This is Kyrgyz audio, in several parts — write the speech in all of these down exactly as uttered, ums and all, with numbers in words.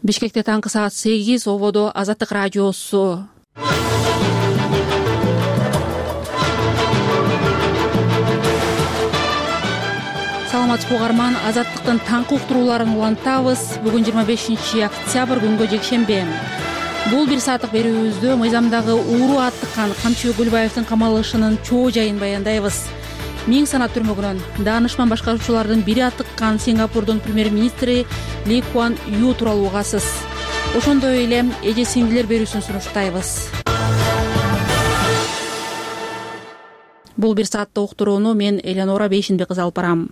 Бишкекте таңкы саат сегиз, ободо Азаттык радиосу. Саламатсызбы угарман, Азаттыктын таңкы уктурууларын улантабыз. Бүгүн жыйырма бешинчи октябрь күнгө жекшемби. Бул бир сааттык берүүбүздө мыйзамдагы ууру аттыккан Камчыбек Гүлбаевдин камалышынын чоо жайын баяндайбыз. Миң санат түрмөгүнөн даанышман башкаруучулардын бири аттыккан Сингапурдун премьер-министри Ли Куан Ю тууралуу угасыз. Ошондой эле эже сиңдилер берүүсүн сунуштайбыз. Бул бир саатта уктурууну мен Эленора Бейшинбек кызы алып барам.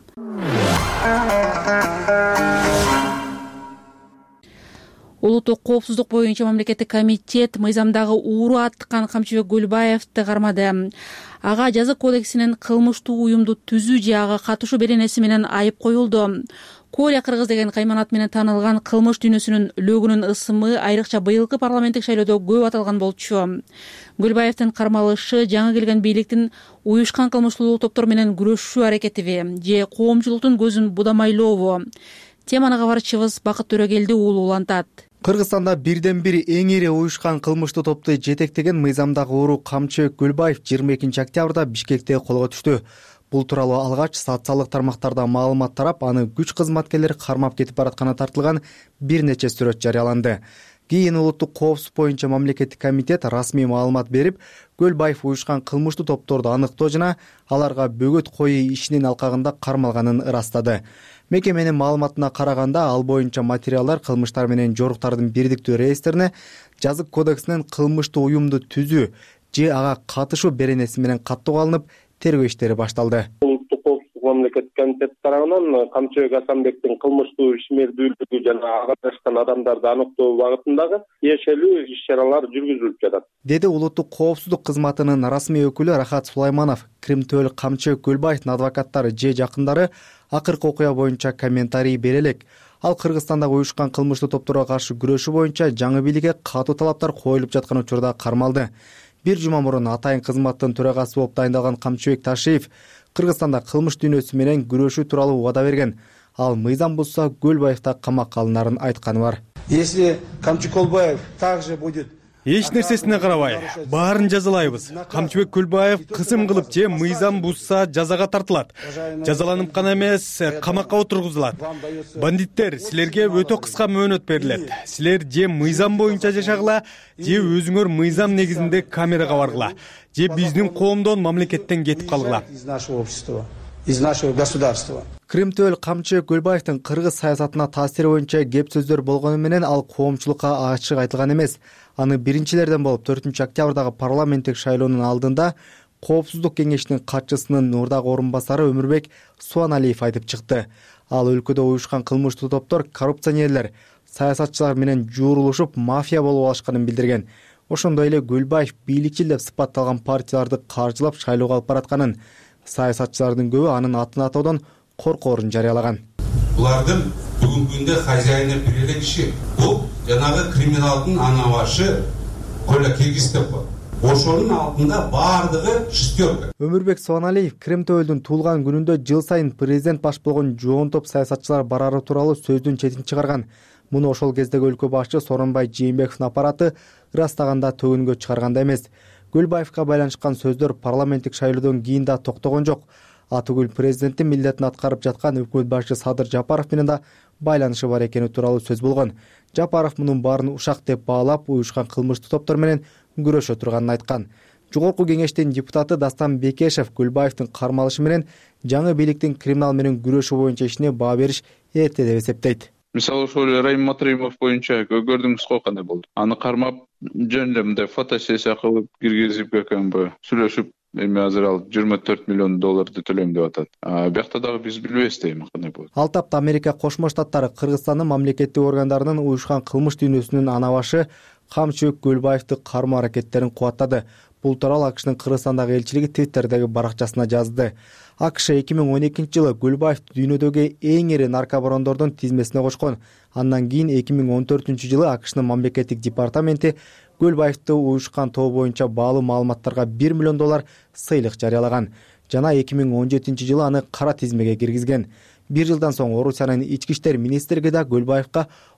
Улуттук коопсуздук боюнча мамлекеттик комитет мыйзамдагы ууру аттыккан Камчыбек Гүлбаевди кармады. Ага жазык кодексинин кылмыштуу уюмду түзүү же ага катышуу беренеси менен айып коюлду. Коля Кыргыз деген кайманат менен таанылган кылмыш дүйнөсүнүн лөгүнүн ысымы айрыкча быйылкы парламенттик шайлоодо көп аталган болчу. Гүлбаевдин кармалышы жаңы келген бийликтин уюшкан кылмыштуулук топтор менен күрөшүү аракетиби же коомчулуктун көзүн будамайлообу? Теманы кабарчыбыз Бакыт Төрөгелди уулу улантат. Кыргызстанда бирден бир эң ири уюшкан кылмыштуу топту жетектеген мыйзамдагы ууру Камчыбек Гүлбаев жыйырма экинчи октябрда Бишкекте колго түштү. Бул тууралуу алгач социалдык тармактарда маалымат тарап, аны күч кызматкерлери кармап кетип баратканы тартылган бир нече сүрөт жарыяланды. Кийин улуттук коопсуздук боюнча мамлекеттик комитет расмий маалымат берип, Гүлбаев уюшкан кылмыштуу топторду аныктоо жана аларга бөгөт коюу ишинин алкагында кармалганын ырастады. Мекеменин маалыматына караганда, ал боюнча материалдар кылмыштар менен жоруктардын бирдиктүү реестрине жазык кодексинин кылмыштуу уюмду түзүү же ага катышуу беренеси менен каттоого алынып, тергөө иштери башталды. Улуттук коопсуздук мамлекеттик комитет тарабынан Камчыбек Асанбектин кылмыштуу ишмердүүлүгү жана ага катышкан адамдарды аныктоо багытындагы тиешелүү иш-чаралар жүргүзүлүп жатат, деди улуттук коопсуздук кызматынын расмий өкүлү Рахат Сулайманов. Кримтөөл Камчыбек Гүлбаевдин адвокаттары же жакындары акыркы окуя боюнча комментарий бере элек. Ал Кыргызстандагы уюшкан кылмыштуу топторго каршы күрөшүү боюнча жаңы бийликке катуу талаптар коюлуп жаткан учурда кармалды. Бир жума мурун атайын кызматтын төрагасы болуп дайындалган Камчыбек Ташиев Кыргызстанда кылмыш дүйнөсү менен күрөшүү тууралуу убада берген. Ал мыйзам бузса Гүлбаев да камакка алынарын айтканы бар. Если Камчыбек Гүлбаев также будет эч нерсесине карабай, баарын жазалайбыз. Камчыбек Гүлбаев кысым кылып же мыйзам бузса жазага тартылат. Жазаланып гана эмес, камакка отургузулат. Бандиттер, силерге өтө кыска мөөнөт берилет. Силер же мыйзам боюнча жашагыла, же өзүңөр мыйзам негизинде камерага баргыла, же биздин коомдон, мамлекеттен кетип калгыла. Из нашего государства. Кримтөөл Камчыбек Гүлбаевдин кыргыз саясатына таасири боюнча кеп сөздөр болгону менен ал коомчулукка ачык айтылган эмес. Аны биринчилерден болуп төртүнчү октябрдагы парламенттик шайлоонун алдында Коопсуздук кеңешинин катчысынын мурдагы орун басары Өмүрбек Суаналиев айтып чыкты. Ал өлкөдө уюшкан кылмыштуу топтор коррупционерлер, саясатчылар менен жуурулушуп мафия болуп алышканын билдирген. Ошондой эле Гүлбаев бийликчил деп сыпатталган партияларды каржылап шайлоого алып баратканын, саясатчылардын көбү анын атын атоодон коркоорун жарыялаган. Булардын бүгүнкү күндө хозяйны бир киши. Бул жанагы криминалдын анабашы Коля Кыргыз деп коет. Ошонун алдында бардыгы шестерка. Өмүрбек Суаналиев Кримтөөлдүн туулган күнүндө жыл сайын президент баш болгон жоон топ саясатчылар барары тууралуу сөздүн четин чыгарган. Муну ошол кездеги өлкө башчы Сооронбай Жээнбековдун аппараты ырастаганда төгүнгө чыгарганда эмес. Гүлбаевка байланышкан сөздөр парламенттик шайлоодон кийин да токтогон жок. Атыгүл президенттин милдетин аткарып жаткан өкмөт башчы Садыр Жапаров менен да байланышы бар экени тууралуу сөз болгон. Жапаров мунун баарын ушак деп баалап, уюшкан кылмыштуу топтор менен күрөшө турганын айткан. Жогорку кеңештин депутаты Дастан Бекешев Гүлбаевдин кармалышы менен жаңы бийликтин криминал менен күрөшүү боюнча ишине баа бериш эрте деп эсептейт. Мисалы ошол Райым Матримов боюнча көрдүңүз го кандай болду. Аны кармап жөн эле мындай фотосессия кылып киргизип экенби, сүйлөшүп, эми азыр ал жыйырма төрт миллион долларды төлөйм деп атат. А биякта дагы биз билбейбиз дейм кандай болот. Ал тапта Америка Кошмо Штаттары Кыргызстандын мамлекеттик органдарынын уюшкан кылмыш дүйнөсүнүн анабашы Камчыбек Гүлбаевди кармоо аракеттерин кубаттады. Бул тууралуу АКШнын Кыргызстандагы элчилиги Твиттердеги баракчасына жазды. АКШ эки миң он экинчи жылы Гүлбаевди дүйнөдөгү эң ири наркобарондордун тизмесине кошкон. Андан кийин эки миң он төртүнчү жылы АКШнын мамлекеттик департаменти Гүлбаевди уюшкан тобу боюнча баалуу маалыматтарга бир миллион доллар сыйлык жарыялаган. Жана эки миң он жетинчи жылы аны кара тизмеге киргизген. Бир жылдан соң Орусиянын ички иштер министрлиги да Гүлбаевка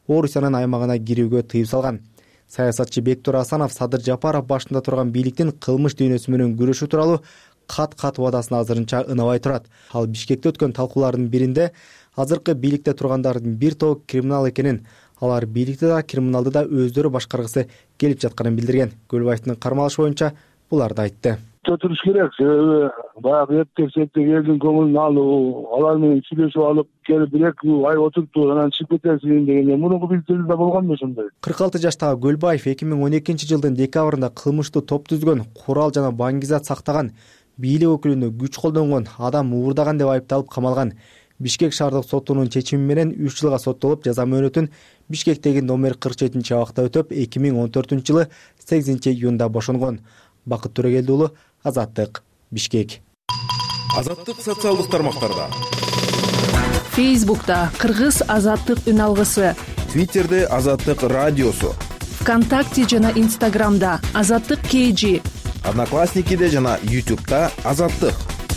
Орусиянын аймагына кирүүгө тыюу салган. Саясатчы Бектур Асанов Садыр Жапаров башында турган бийликтин кылмыш дүйнөсү менен күрөшүү тууралуу кат-кат убадасын азырынча ынабай турат. Ал Бишкекте өткөн талкуулардын биринде азыркы бийликте тургандардын бир тобу криминал экенин, алар бийликти да криминалды да өздөрү башкаргысы келип жатканын билдирген. Көлбаевдин кармалышы боюнча буларды айтты. Туруш керек, себеби баягы эптек-септек элдин көңүлүн алуу, алар менен сүйлөшүп алып келип бир-эки ай отуруптур, анан чыгып кетесиң дегенде мурунку бийликте да болгонбу ошондой. кырк алты жаштагы Көлбаев эки миң он экинчи жылдын декабрында кылмыштуу топ түзгөн, курал жана баңгизат сактаган, бийлик өкүлүнө күч колдонгон, адам уурдаган деп айыпталып камалган. Бишкек шаардык сотунун чечими менен үч жылга соттолуп, жаза мөөнөтүн Бишкектеги номер кырк жетинчи абакта өтөп, эки миң он төртүнчү жылы сегизинчи июнда бошонгон. Бакыт Төрөгелди уулу, Азаттык, Бишкек. Азаттык социалдык тармактарда. Фейсбукта Кыргыз Азаттык үн алгысы. Твиттерде Азаттык радиосу. ВКонтакте жана Инстаграмда Азаттык кей джи. Одноклассникиде жана Ютубта Азаттык.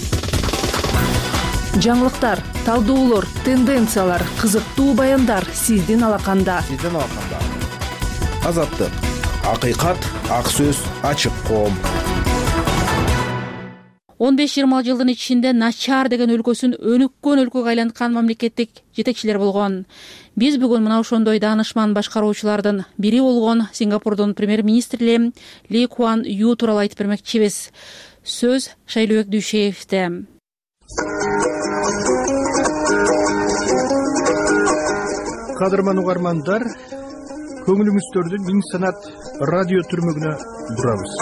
Жаңылыктар, талдоолор, тенденциялар, кызыктуу баяндар сиздин алаканда. Сиздин алаканда. Азаттык. Акыйкат, ак сөз, ачык коом. он беш жыйырма жылдын ичинде начар деген өлкөсүн өнүккөн өлкөгө айланткан мамлекеттик жетекчилер болгон. Биз бүгүн мына ошондой даанышман башкаруучулардын бири болгон Сингапурдун премьер-министри Ли Куан Ю тууралуу айтып бермекчибиз. Сөз Шайлообек Дүйшеевде. Кадырман угармандар, көңүлүңүздөрдү Миң Санат радио түрмөгүнө бурабыз.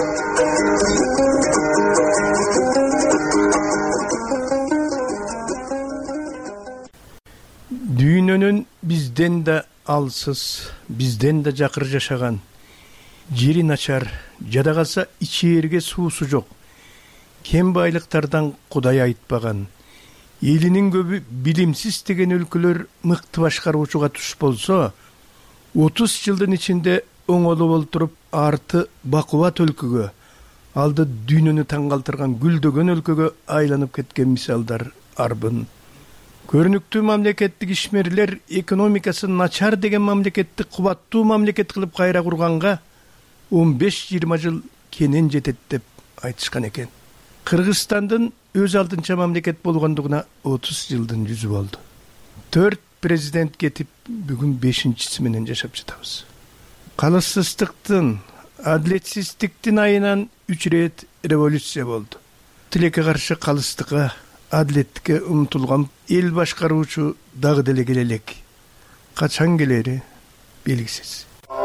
Дүйнөнүн бизден да алсыз, бизден да жакыр жашаган, жери начар, жада калса ичээрге суусу жок, кем байлыктардан Кудай айтпаган, элинин көбү билимсиз деген өлкөлөр мыкты башкаруучуга туш болсо, отуз жылдын ичинде оңолуп олтуруп арты бакубат өлкөгө, алды дүйнөнү таң калтырган гүлдөгөн өлкөгө айланып кеткен мисалдар арбын. Көрүнүктүү мамлекеттик ишмерлер экономикасы начар деген мамлекетти кубаттуу мамлекет кылып кайра курганга он беш жыйырма жыл кенен жетет деп айтышкан экен. Кыргызстандын өз алдынча мамлекет болгондугуна отуз жылдын жүзү болду. Төрт президент кетип, бүгүн бешинчиси менен жашап жатабыз. Калыссыздыктын, адилетсиздиктин айынан үч рет революция болду. Тилекке каршы калыстыкка, адилеттикке умтулган эл башкаруучу дагы деле келе элек. Качан келери белгисиз.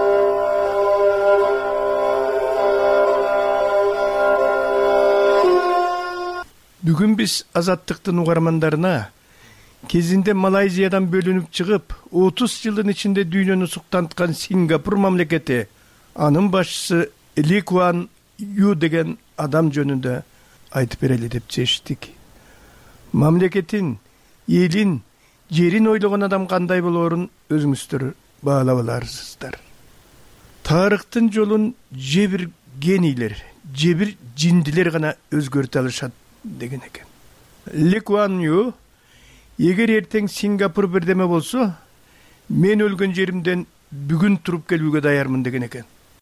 Бүгүн биз азаттыктын угармандарына кезинде Малайзиядан бөлүнүп чыгып, отуз жылдын ичинде дүйнөнү суктанткан Сингапур мамлекети, анын башчысы Ли Куан Ю деген адам жөнүндө айтып берели деп чечтик. Мамлекетин, элин, жерин ойлогон адам кандай болоорун өзүңүздөр баалап аларсыздар. Тарыхтын жолун же бир генийлер, же бир жиндилер гана өзгөртө алышат деген экен. Ли Куан Ю, эгер эртең Сингапур бирдеме болсо, мен өлгөн жеримден бүгүн туруп келүүгө даярмын деген экен.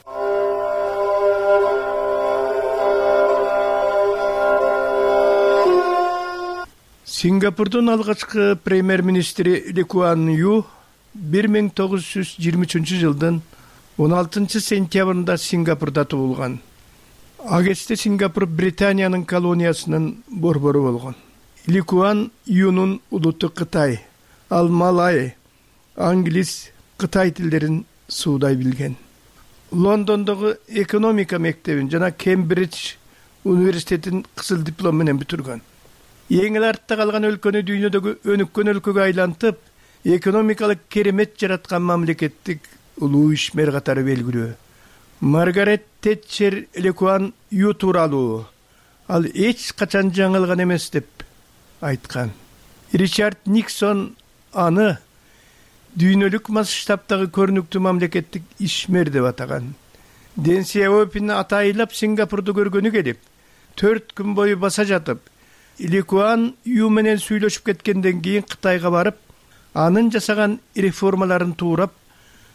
Сингапурдун алгачкы премьер-министри Ли Куан Ю бир миң тогуз жүз жыйырма үчүнчү жылдын он алтынчы сентябрында Сингапурда туулган. Ал кезде Сингапур Британиянын колониясынын борбору болгон. Ли Куан Юнун улуту Кытай, ал малай, англис, кытай тилдерин суудай билген. Лондондогу экономика мектебин жана Кембридж университетин кызыл диплом менен бүтүргөн. Эң эле артта калган өлкөнү дүйнөдөгү өнүккөн өлкөгө айлантып, экономикалык керемет жараткан мамлекеттик улуу ишмер катары белгилүү. Маргарет Тэтчер Ли Куан Ю тууралуу ал эч качан жаңылган эмес деп айткан. Ричард Никсон аны дүйнөлүк масштабтагы көрүнүктүү мамлекеттик ишмер деп атаган. Дэн Сяопин атайлап Сингапурду көргөнү келип, төрт күн бою баса жатып, Ли Куан Ю менен сүйлөшүп кеткенден кийин Кытайга барып, анын жасаган реформаларын туурап,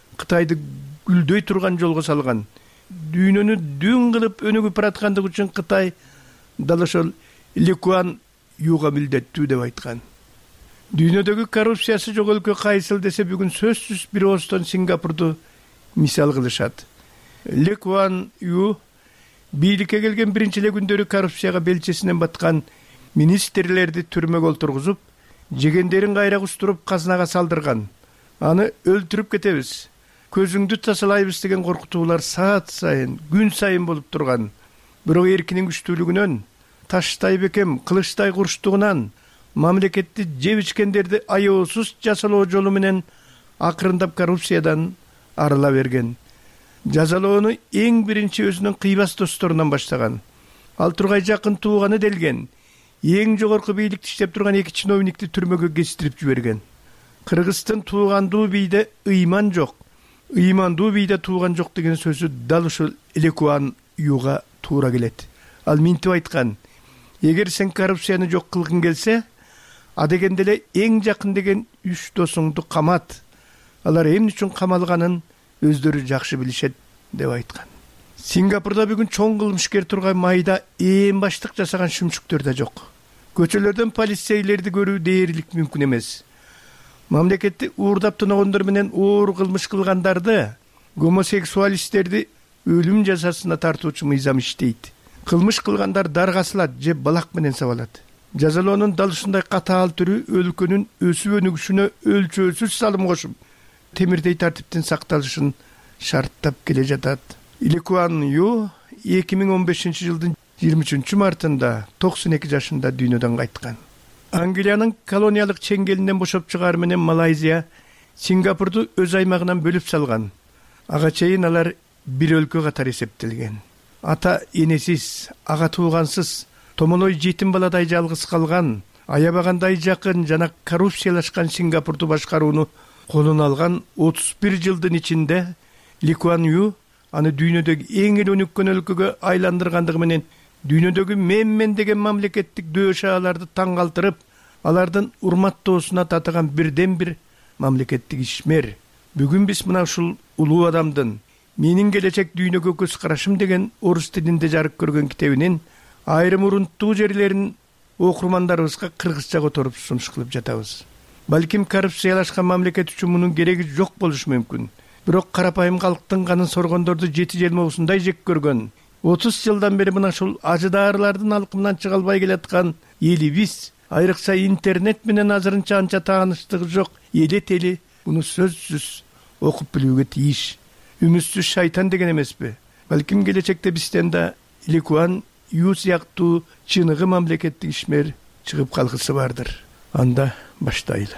Кытайды гүлдөй турган жолго салган. Дүйнөнү дүн кылып өнүгүп бараткандыгы үчүн Кытай дал ошол Ли Куан Юга милдеттүү деп айткан. Дүйнөдөгү коррупциясы жок өлкө кайсыл десе бүгүн сөзсүз бир оостон Сингапурду мисал кылышат. Ли Куан Ю бийликке келген биринчи эле күндөрү коррупцияга белчесинен баткан министрлерди түрмөгө олтургузуп, жегендерин кайра кустуруп казынага салдырган. Аны өлтүрүп кетебиз, көзүңдү тасалайбыз деген коркутуулар саат сайын, күн сайын болуп турган. Бирок эркинин күчтүүлүгүнөн, таштай бекем, кылычтай курчтугунан мамлекетти жеп ичкендерди аеосуз жазалоо жолу менен акырындап коррупциядан арыла берген. Жазалоону эң биринчи өзүнүн кыйбас досторунан баштаган. Ал тургай жакын тууганы делген. Эң жогорку бийликти иштеп турган эки чиновникти түрмөгө кестирип жиберген. Кыргыздын туугандуу бийде ыйман жок, ыймандуу бийде тууган жок деген сөзү дал ушул Ли Куан Юга туура келет. Ал минтип айткан: эгер сен коррупцияны жок кылгың келсе, адегенде эле эң жакын деген үч досуңду камат. Алар эмне үчүн камалганын өздөрү жакшы билишет деп айткан. Сингапурда бүгүн чоң кылмышкер турган майда ээн баштык жасаган шүмчүктөр да жок. Көчөлөрдөн полицейлерди көрүү дээрлик мүмкүн эмес. Мамлекетти уурдап тоногондор менен оор кылмыш кылгандарды, гомосексуалисттерди өлүм жазасына тартуучу мыйзам иштейт. Кылмыш кылгандар даргасылат же балак менен сабалат. Жазалоонун дал ушундай катаал түрү өлкөнүн өсүп өнүгүшүнө өлчөөсүз салым кошуп, темирдей тартиптин сакталышын шарттап келе жатат. Ли Куан Ю эки миң он бешинчи жылдын жыйырма үчүнчү мартында токсон эки жашында дүйнөдөн кайткан. Англиянын колониялык чеңгелинен бошоп чыгары менен Малайзия Сингапурду өз аймагынан бөлүп салган. Ага чейин алар бир өлкө катары эсептелген. Ата энесиз, ага туугансыз, томолой жетим баладай жалгыз калган, аябагандай жакын жана коррупциялашкан Сингапурду башкарууну колуна алган отуз бир жылдын ичинде Ли Куан Ю аны дүйнөдөгү эң эле өнүккөн өлкөгө айландыргандыгы менен дүйнөдөгү мен-мен деген мамлекеттик дөшааларды таң калтырып, алардын урматтоосуна татыган бирден бир мамлекеттик ишмер. Бүгүн биз мына ушул улуу адамдын "Менин келечек дүйнөгө көз карашым" деген орус тилинде жарык көргөн китебинин айрым урунттуу жерлерин окурмандарыбызга кыргызча которуп сунуш кылып жатабыз. Балким коррупциялашкан мамлекет үчүн мунун кереги жок болушу мүмкүн. Бирок карапайым калктын канын соргондорду жети желме ушундай жек көргөн, отуз жылдан бери мына ушул ажыдаарылардын алкымынан чыга албай келаткан элибиз, айрыкча интернет менен азырынча анча тааныштыгы жок элет эли муну сөзсүз окуп билүүгө тийиш. Үмүтсүз шайтан деген эмеспи? Балким келечекте бизден да Ли Куан Ю сыяктуу чыныгы мамлекеттик ишмер чыгып калгысы бардыр. Анда баштайлы.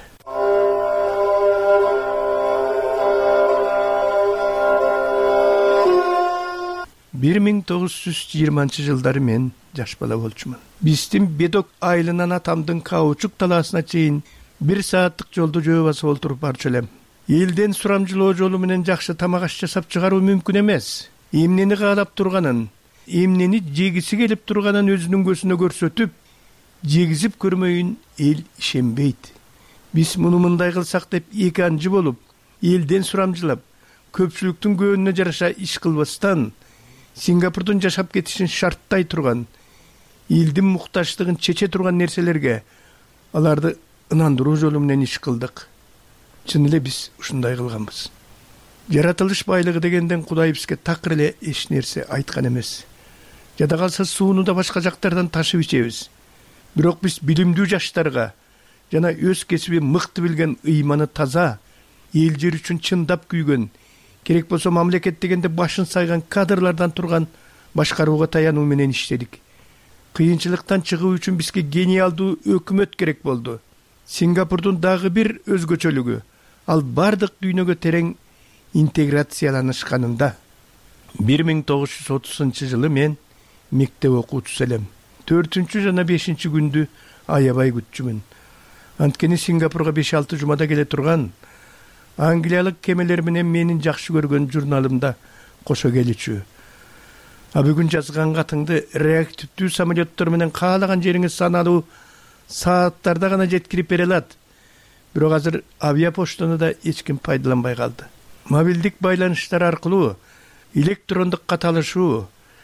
бир миң тогуз жүз жыйырманчы жылдары мен жаш бала болчумун. Биздин Бедок айылынан атамдын Каучук талаасына чейин бир сааттык жолду жөө басып олтуруп барчу элем. Элден сурамжылоо жолу менен жакшы тамак аш жасап чыгаруу мүмкүн эмес. Эмнени каалап турганын, эмнени жегиси келип турганын өзүнүн көзүнө көрсөтүп, жегизип көрмөйүн эл ишенбейт. Биз муну мындай кылсак деп эки анжы болуп, элден сурамжылап, көпчүлүктүн көөнүнө жараша иш кылбастан, Сингапурдун жашап кетишин шарттай турган, элдин муктаждыгын чече турган нерселерге аларды ынандыруу жолу менен иш кылдык. Чын эле биз ушундай кылганбыз. Жаратылыш байлыгы дегенден Кудай бизге такыр эле эч нерсе айткан эмес. Жада калса сууну да башка жактардан ташып ичебиз. Бирок биз билимдүү жаштарга жана өз кесиби мыкты билген, ыйманы таза, эл жер үчүн чындап күйгөн, керек болсо мамлекет дегенде башын сайган кадрлардан турган башкарууга таянуу менен иштедик. Кыйынчылыктан чыгуу үчүн бизге гениалдуу өкмөт керек болду. Сингапурдун дагы бир өзгөчөлүгү, ал бардык дүйнөгө терең интеграцияланышканында. бир миң тогуз жүз отузунчу жылы мен мектеп окуучусу элем. төртүнчү жана бешинчи күндү аябай күтчүмүн. Анткени Сингапурга беш алты жумада келе турган англиялык кемелер менен менин жакшы көргөн журналымда кошо келичү. А бүгүн жазган катыңды реактивдүү самолеттор менен каалаган жериңиз саналуу сааттарда гана жеткирип бере алат. Бирок азыр авиапоштаны да эч ким пайдаланбай калды. мобилдик байланыштар аркылуу, электрондук каталышуу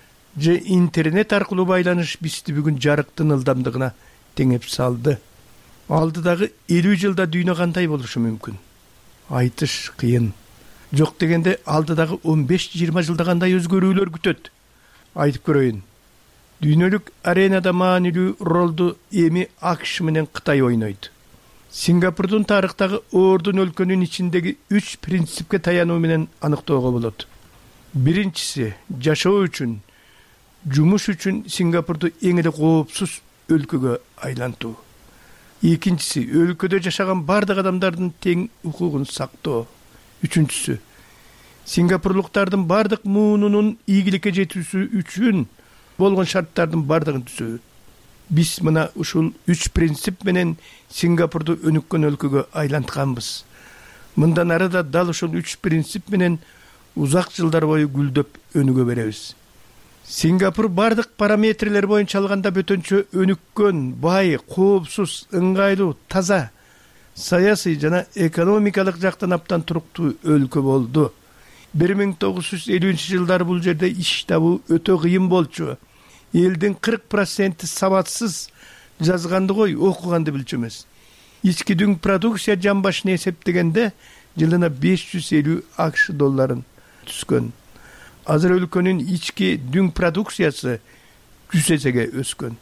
же интернет аркылуу байланыш бизди бүгүн жарыктын ылдамдыгына теңеп салды. Алдыдагы элүү жылда дүйнө кандай болушу мүмкүн? Айтыш кыйын. Жок дегенде алдыдагы он беш жыйырма жылда кандай өзгөрүүлөр күтөт? Айтып көрөйүн. Дүйнөлүк аренада маанилүү ролду эми АКШ менен Кытай ойнойт. Сингапурдун тарыхтагы ордун өлкөнүн ичиндеги үч принципке таянуу менен аныктоого болот. Биринчиси, жашоо үчүн, жумуш үчүн Сингапурду эң эле коопсуз өлкөгө айлантуу. Экинчиси, өлкөдө жашаган бардык адамдардын тең укугун сактоо. Үчүнчүсү, сингапурлуктардын бардык муунунун ийгиликке жетүүсү үчүн болгон шарттардын бардыгын түзүү. Биз мына ушул үч принцип менен Сингапурду өнүккөн өлкөгө айлантканбыз. Мындан ары да дал ушул үч принцип менен узак жылдар бою гүлдөп өнүгө беребиз. Сингапур бардык параметрлер боюнча алганда бөтөнчө өнүккөн, бай, коопсуз, ыңгайлуу, таза, саясий жана экономикалык жактан аптан туруктуу өлкө болду. бир миң тогуз жүз элүүнчү жылдары бул жерде иш табуу өтө кыйын болчу. Элдин кырк проценти сабатсыз, жазганды кой, окуганды билчү эмес. Ички дүң продукция жан башына эсептегенде жылына беш жүз элүү АКШ долларын түскөн. Азыр өлкөнүн ички дүң продукциясы жүз эсеге өскөн.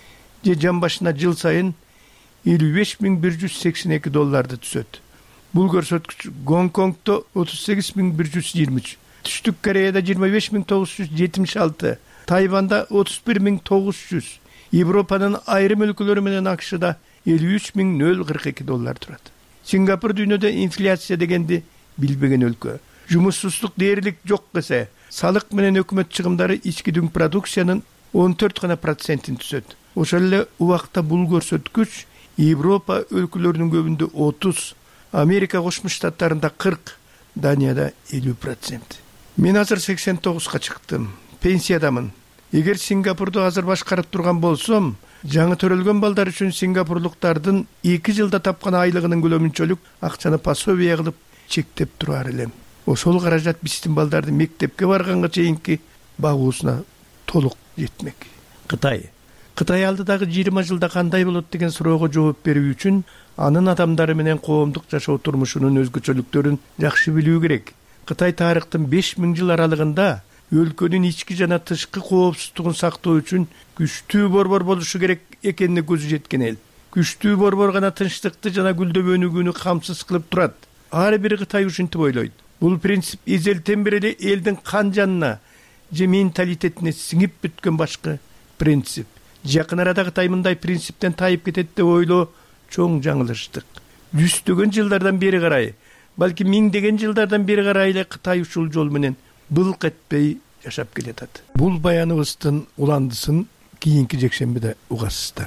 Же жан башына жыл сайын элүү беш миң бир жүз сексен эки долларды түсөт. Бул көрсөткүч Гонконгдо отуз сегиз миң бир жүз жыйырма үч, Түштүк Кореяда жыйырма беш миң тогуз жүз жетимиш алты, Тайванда отуз бир миң тогуз жүз, Европанын айрым өлкөлөрү менен АКШда элүү үч миң нөл кырк эки доллар турат. Сингапур дүйнөдө инфляция дегенди билбеген өлкө. Жумушсуздук дээрлик жок десе, салык менен өкмөт чыгымдары ички дүң продукциянын он төрт гана процентин түсөт. Ошол эле убакта бул көрсөткүч Европа өлкөлөрүнүн көбүндө отуз, Америка Кошмо Штаттарында кырк, Данияда элүү процент. Мен азыр сексен тогузга чыктым. Пенсиядамын. Эгер Сингапурду азыр башкарып турган болсом, жаңы төрөлгөн балдар үчүн сингапурлуктардын эки жылда тапкан айлыгынын көлөмүнчөлүк акчаны пособие кылып чектеп турар элем. Ошол каражат биздин балдардын мектепке барганга чейинки багуусуна толук жетмек. Кытай. Кытай алдыдагы жыйырма жылда кандай болот деген суроого жооп берүү үчүн анын адамдары менен коомдук жашоо турмушунун өзгөчөлүктөрүн жакшы билүү керек. Кытай тарыхтын беш миң жыл аралыгында өлкөнүн ички жана тышкы коопсуздугун сактоо үчүн күчтүү борбор болушу керек экенине көзү жеткен эл. Күчтүү борбор гана тынчтыкты жана гүлдөп өнүгүүнү камсыз кылып турат. Ар бир Кытай ушинтип ойлойт. Бул принцип эзелтен бери эле элдин кан жанына же менталитетине сиңип бүткөн башкы принцип. Жакын арада Кытай мындай принциптен тайып кетет деп ойлоо чоң жаңылыштык. Жүздөгөн жылдардан бери карай, балки миңдеген жылдардан бери карай эле Кытай ушул жол менен былк этпей жашап келатат. Бул баяныбыздын уландысын кийинки жекшембиде угасыздар.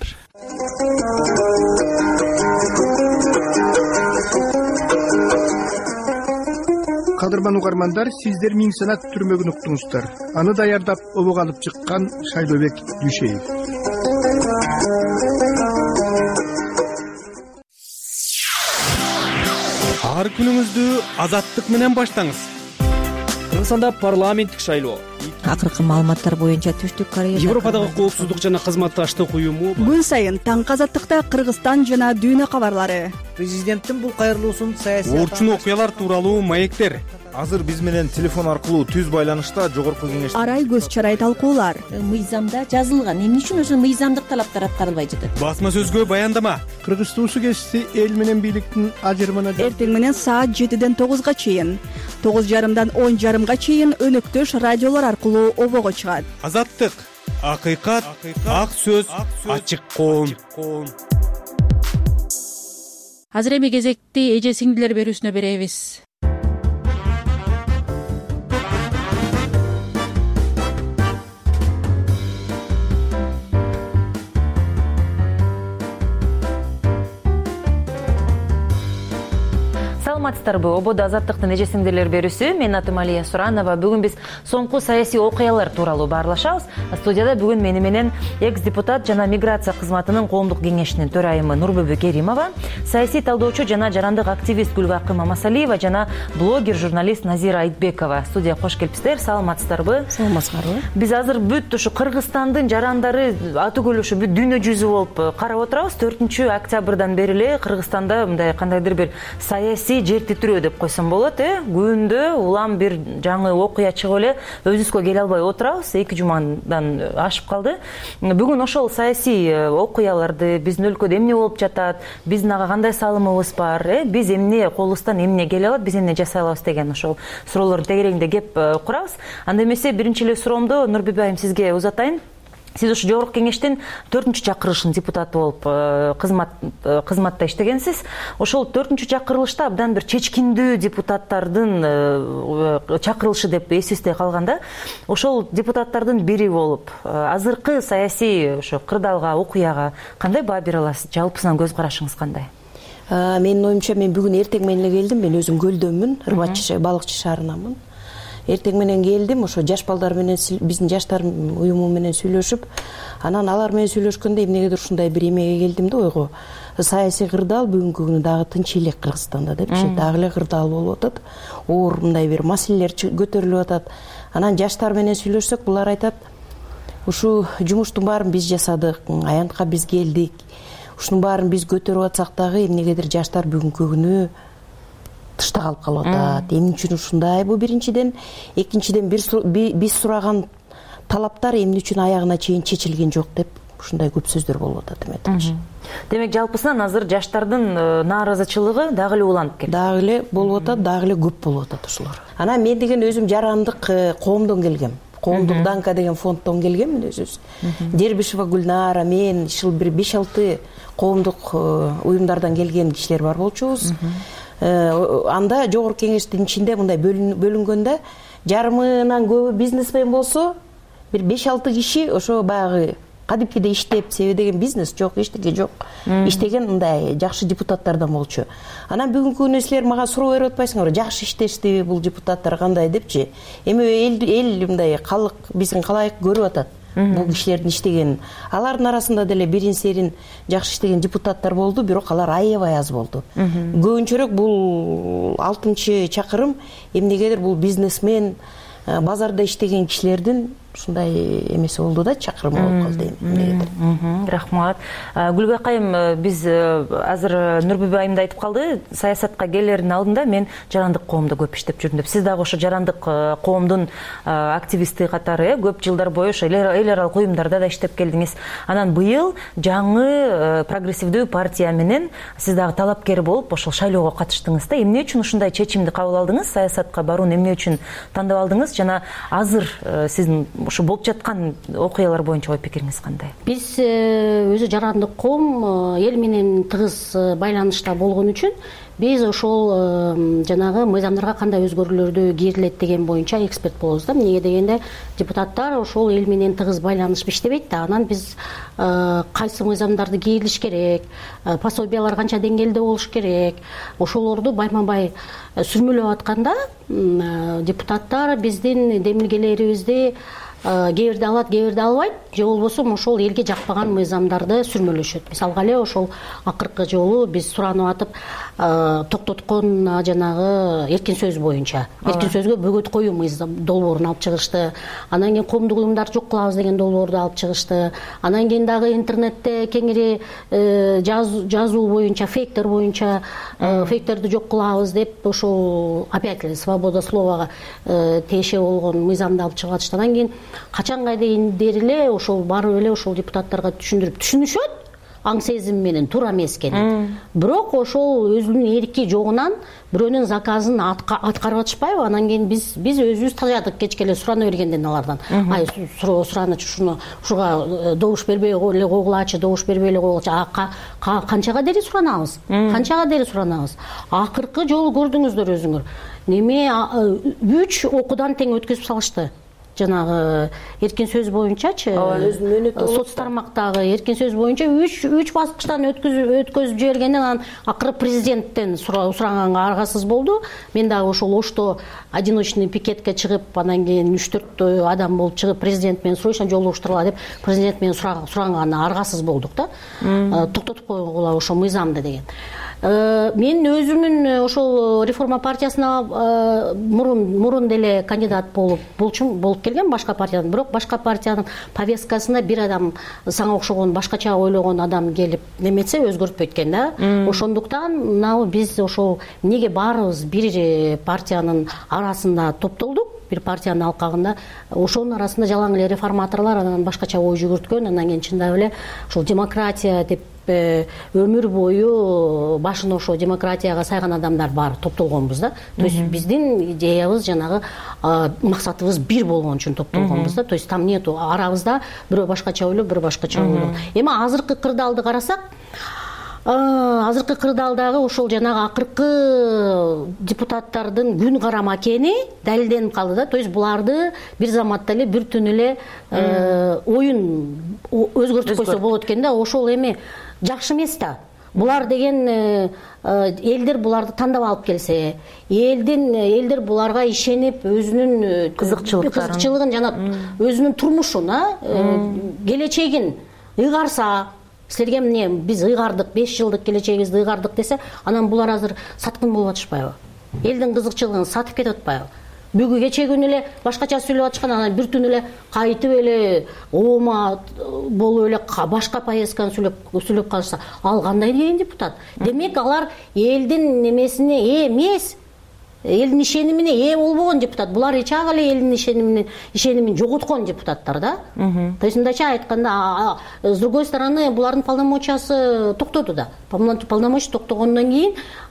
Кадырман угармандар, сиздер миң санат түрмөгүн уктуңуздар. Аны даярдап обого алып чыккан Шайлообек Дүйшеев. Ар күнүңүздү азаттык менен баштаңыз. Кыргызстанда парламенттик шайлоо. Акыркы маалыматтар боюнча Түштүк Корея Европадагы коопсуздук жана кызматташтык уюму күн сайын таңкы азаттыкта Кыргызстан жана дүйнө кабарлары. Президенттин бул кайрылуусун саясий орчун окуялар тууралуу маектер. Азыр биз менен телефон аркылуу түз байланышта жогорку кеңеш арай көз чарай талкуулар. Мыйзамда жазылган, эмне үчүн ошо мыйзамдык талаптар аткарылбай жатат? Басма сөзгө баяндама. Кыргыз туусу кести эл менен бийликтин ажырымына эртең менен саат жетиден тогузга чейин, тогуз жарымдан он жарымга чейин өнөктөш радиолор аркылуу обого чыгат. Азаттык, акыйкат, ак сөз, ачык коом. Азыр эми кезекти эже сиңдилер берүүсүнө беребиз. саламатсыздарбы? Ободо азаттыктын эжесиңдерлер берүүсү. Менин атым Алия Суранова. Бүгүн биз соңку саясий окуялар тууралуу баарлашабыз. Студияда бүгүн мени менен экс-депутат жана миграция кызматынын коомдук кеңешинин төрайымы Нурбүбү Керимова, саясий талдоочу жана жарандык активист Гүлбакы Мамасалиева жана блогер, журналист Назира Айтбекова. Студияга кош келипсиздер. Саламатсыздарбы? Саламатсыздарбы. Биз азыр бүт ушу Кыргызстандын жарандары атүгүл ушу бүт дүйнө жүзү болуп карап отурабыз. төртүнчү октябрдан бери эле Кыргызстанда мындай кандайдыр бир саясий жер титирөө деп койсом болот, э? Күндө улам бир жаңы окуя чыгып эле өзүбүзгө келе албай отурабыз. эки жумадан ашып калды. Бүгүн ошол саясий окуяларды, биздин өлкөдө эмне болуп жатат, биздин ага кандай салымыбыз бар, э? Биз эмне колубуздан эмне келе алат, биз эмне жасай алабыз деген ошол суроолордун тегерегинде кеп курабыз. Анда эмесе биринчи эле суроомду Нурбүбү айым сизге узатайын. Сиз ушу жогорку кеңештин төртүнчү чакырылышынын депутаты болуп кызмат кызматта иштегенсиз. Ошол төртүнчү чакырылышта абдан бир чечкиндүү депутаттардын чакырылышы деп эсибизде калганда, ошол депутаттардын бири болуп, азыркы саясий ошо кырдаалга, окуяга кандай баа бере аласыз? Жалпысынан көз карашыңыз кандай? Менин оюмча, мен бүгүн эртең менен эле келдим. Мен өзүм Көлдөнмүн, Ырбачы балыкчы шаарынанмын. Эртең менен келдим, ошо жаш балдар менен, биздин жаштар уюму менен сүйлөшүп, анан алар менен сүйлөшкөндө эмнегедир ушундай бир эмеге келдим да, ойго. Саясий кырдаал бүгүнкү күнү дагы тынч элек Кыргызстанда депчи, дагы эле кырдаал болуп атат. Оор мындай бир маселелер көтөрүлүп атат. Анан жаштар менен сүйлөшсөк, булар айтат, ушу жумуштун баарын биз жасадык, аянтка биз келдик. Ушунун баарын биз көтөрүп атсак дагы эмнегедир жаштар бүгүнкү күнү тышта калып калып атат. Эмне үчүн ушундай? Бул биринчиден, экинчиден биз сураган талаптар эмне үчүн аягына чейин чечилген жок деп ушундай көп сөздөр болуп атат эметчи. Демек, жалпысынан азыр жаштардын нааразычылыгы дагы эле уланып кетти. Дагы эле болуп атат, дагы эле көп болуп атат ушулар. Анан мен деген өзүм жарандык коомдон келгем. Коомдук Данка деген фонддон келгем мен өзүбүз. Дербишева Гүлнара, мен ушул бир беш алты коомдук уюмдардан келген кишилер бар болчубуз. Анда жогорку кеңештин ичинде мындай бөлүнгөндө жарымынан көбү бизнесмен болсо, бир беш алты киши ошо баягы кадимкиде иштеп, себеби деген бизнес жок, эчтеке жок. Иштеген мындай жакшы депутаттардан болчу. Анан бүгүнкү күнү силер мага суроо берип атпайсыңарбы? Жакшы иштештиби бул депутаттар кандай депчи? Эми эл эл мындай калык биздин калайык көрүп атат. Бул кишилердин иштеген, алардын арасында деле бирин серин жакшы иштеген депутаттар болду, бирок алар аябай аз болду. Көбүнчөрөөк бул алтынчы чакырым эмнегедир бул бизнесмен, базарда иштеген кишилердин ушундай эмеси болду да, чакырым болуп калды эмнегедир. Рахмат. Гүлбакы айым, биз азыр Нурбүбү айым да айтып калды, саясатка келердин алдында мен жарандык коомдо көп иштеп жүрдүм деп. Сиз дагы ошо жарандык коомдун активисти катары көп жылдар бою ошо эл аралык уюмдарда да иштеп келдиңиз. Анан быйыл жаңы прогрессивдүү партия менен сиз дагы талапкер болуп ошол шайлоого катыштыңыз да. Эмне үчүн ушундай чечимди кабыл алдыңыз? Саясатка барууну эмне үчүн тандап алдыңыз? Жана азыр сиздин ушу болуп жаткан окуялар боюнча ой пикириңиз кандай? Биз өзү жарандык коом эл менен тыгыз байланышта болгон үчүн биз ошол жанагы мыйзамдарга кандай өзгөрүүлөрдү кирилет деген боюнча эксперт болобуз да. Эмнеге дегенде депутаттар ошол эл менен тыгыз байланышып иштебейт да. Анан биз кайсы мыйзамдарды кирилиш керек, пособиялар канча деңгээлде болуш керек, ошолорду байма-бай сүрмөлөп атканда депутаттар биздин демилгелерибизди кээ бирде алат, кээ бирде албайт, же болбосо ошол элге жакпаган мыйзамдарды сүрмөлөшөт. Мисалга эле ошол акыркы жолу биз суранып атып токтоткон жанагы эркин сөз боюнча, эркин сөзгө бөгөт коюу мыйзам долбоорун алып чыгышты. Анан кийин коомдук уюмдарды жок кылабыз деген долбоорду алып чыгышты. Анан кийин дагы интернетте кеңири жазуу боюнча, фейктер боюнча, фейктерди жок кылабыз деп ошол опять эле свобода словага тиеше болгон мыйзамды алып чыгып атышты. Анан кийин качанга дейин дериле ошол барып эле ошол депутаттарга түшүндүрүп түшүнүшөт аң сезим менен туура эмес экенин. Бирок ошол өзүнүн эрки жогунан бирөөнүн заказын аткарып атышпайбы? Анан кийин биз биз өзүбүз тажадык кечке эле сурана бергенден алардан. Ай сураныч ушуну ушуга добуш бербей эле койгулачы, добуш бербей эле койгулачы. Канчага дери суранабыз? Канчага дери суранабыз? Акыркы жолу көрдүңүздөр өзүңөр. Неме үч окуудан тең өткөзүп салышты. жанагы эркин сөз боюнчачы өзүнүн мөөнөтү болот. соц тармактагы эркин сөз боюнча үч үч баскычтан өткөзүп жибергенден анан акыры президенттен сураганга аргасыз болду. Мен дагы ошол Ошто одиночный пикетке чыгып, анан кийин үч төрт адам болуп чыгып президент менен срочно жолугуштургула деп президент менен сураганга аргасыз болдук да. Токтотуп койгула ошо мыйзамды деген. Мен өзүмүн ошол реформа партиясына мурун мурун деле кандидат болуп болчум болуп келгем башка партиядан. Бирок башка партиянын повесткасына бир адам сага окшогон башкача ойлогон адам келип неметсе өзгөртпөйт экен да. Ошондуктан мынау биз ошол эмнеге баарыбыз бир партиянын арасында топтолдук, бир партиянын алкагында, ошонун арасында жалаң эле реформаторлор анан башкача ой жүгүрткөн, анан кийин чындап эле ошол демократия деп өмүр бою башын ошо демократияга сайган адамдар баары топтолгонбуз да. То есть биздин идеябыз жанагы максатыбыз бир болгон үчүн топтолгонбуз да. То есть там нету арабызда бирөө башкача ойлоп, бирөө башкача ойлогон. Эми азыркы кырдаалды карасак, азыркы кырдаалдагы ошол жанагы акыркы депутаттардын күн карама экени далилденип калды да. То есть буларды бир заматта эле бир түн эле оюн өзгөртүп койсо болот экен да. Ошол эми жакшы эмес да. Булар деген элдер буларды тандап алып келсе, элдин элдер буларга ишенип өзүнүн кызыкчылыгын жана өзүнүн турмушун, келечегин ыйгарса, силерге эмне биз ыйгардык, беш жылдык келечегибизди ыйгардык десе, анан булар азыр саткын болуп атышпайбы? Элдин кызыкчылыгын сатып кетип атпайбы? Бүгүн кече күнү эле башкача сүйлөп атышкан, анан бир түн эле кайтып эле оома болуп эле башка повестканы сүйлөп сүйлөп калышса, ал кандай деген депутат? Демек алар элдин немесине ээ эмес, элдин ишенимине ээ болбогон депутат. Булар ичак эле элдин ишенимин ишенимин жоготкон депутаттар да. То есть мындайча айтканда, с другой стороны, булардын полномочиясы токтоду да. Полномочия токтогондон кийин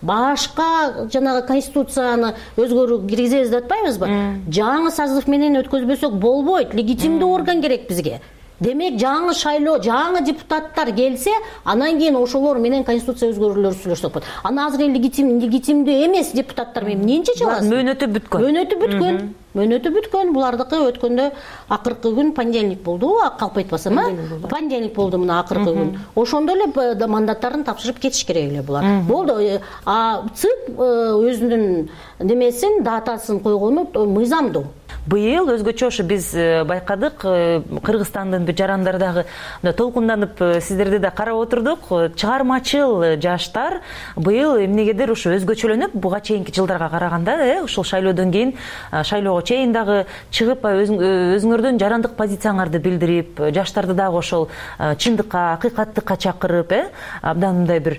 башка жанагы конституцияны өзгөрүү киргизебиз деп атпайбызбы? Жаңы созыв менен өткөзбөсөк болбойт. Легитимдүү орган керек бизге. Демек жаңы шайлоо, жаңы депутаттар келсе, анан кийин ошолор менен конституция өзгөрүүлөрү сүйлөшсөк болот. Анан азыр легитим, легитимдүү эмес депутаттар менен эмне чече аласыз? Мөөнөтү бүткөн. Мөөнөтү бүткөн. Мөөнөтү бүткөн. Булардыкы өткөндө акыркы күн понедельник болду, калп айтпасам, а? Понедельник болду мына акыркы күн. Ошондо эле мандаттарын тапшырып кетиш керек эле булар. Болду. А ЦИК өзүнүн немесин, датасын койгону мыйзамдуу. Быйыл өзгөчө ошо биз байкадык, Кыргызстандын бир жарандардагы толкунданып сиздерди да карап отурдук. Чыгармачыл жаштар быйыл эмнегедир ошо өзгөчөлөнүп, буга чейинки жылдарга караганда, ошол шайлоодон кийин, шайлоого чейин дагы чыгып өзүңөрдүн жарандык позицияңарды билдирип, жаштарды дагы ошол чындыкка, акыйкаттыкка чакырып, абдан мындай бир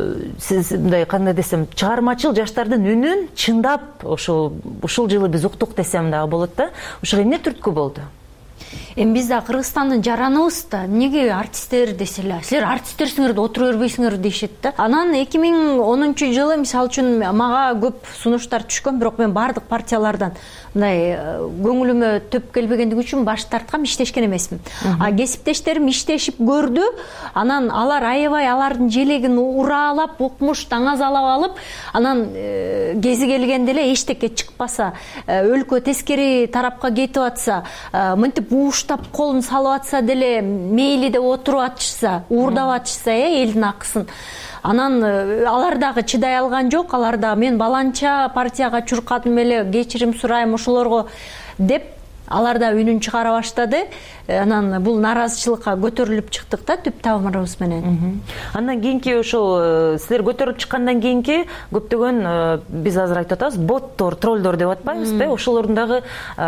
сиз мындай кандай десем, чыгармачыл жаштардын үнүн чындап ошол ушул жылы биз уктук десем дагы болот да. Ошого эмне түрткү болду? Эми биз да Кыргызстандын жараныбыз да, эмнеге артисттер деселе, силер артисттерсиңер да отура бербейсиңер дешет да. Анан эки миң онунчу жылы мисалы үчүн мага көп сунуштар түшкөн, бирок мен бардык партиялардан мындай көңүлүмө төп келбегендиги үчүн баш тарткам, иштешкен эмесмин. А кесиптештерим иштешип көрдү. Анан алар аябай алардын желегин ураалап, укмуш таңазалап алып, анан кези келгенде эле эчтеке чыкпаса, өлкө тескери тарапка кетип атса, мынтип ууштап колун салып атса деле мейли деп отуруп атышса, уурдап атышса, элдин акысын. Анан алар дагы чыдай алган жок, алар да мен баланча партияга чуркадым эле, кечирим сурайм ошолорго деп алар да үнүн чыгара баштады. Анан бул наразычылыкка көтөрүлүп чыктык да түп тамырыбыз менен. Андан кийинки ошол силер көтөрүлүп чыккандан кийинки көптөгөн биз азыр айтып атабыз, боттор, троллдор деп атпайбызбы? Ошолордун дагы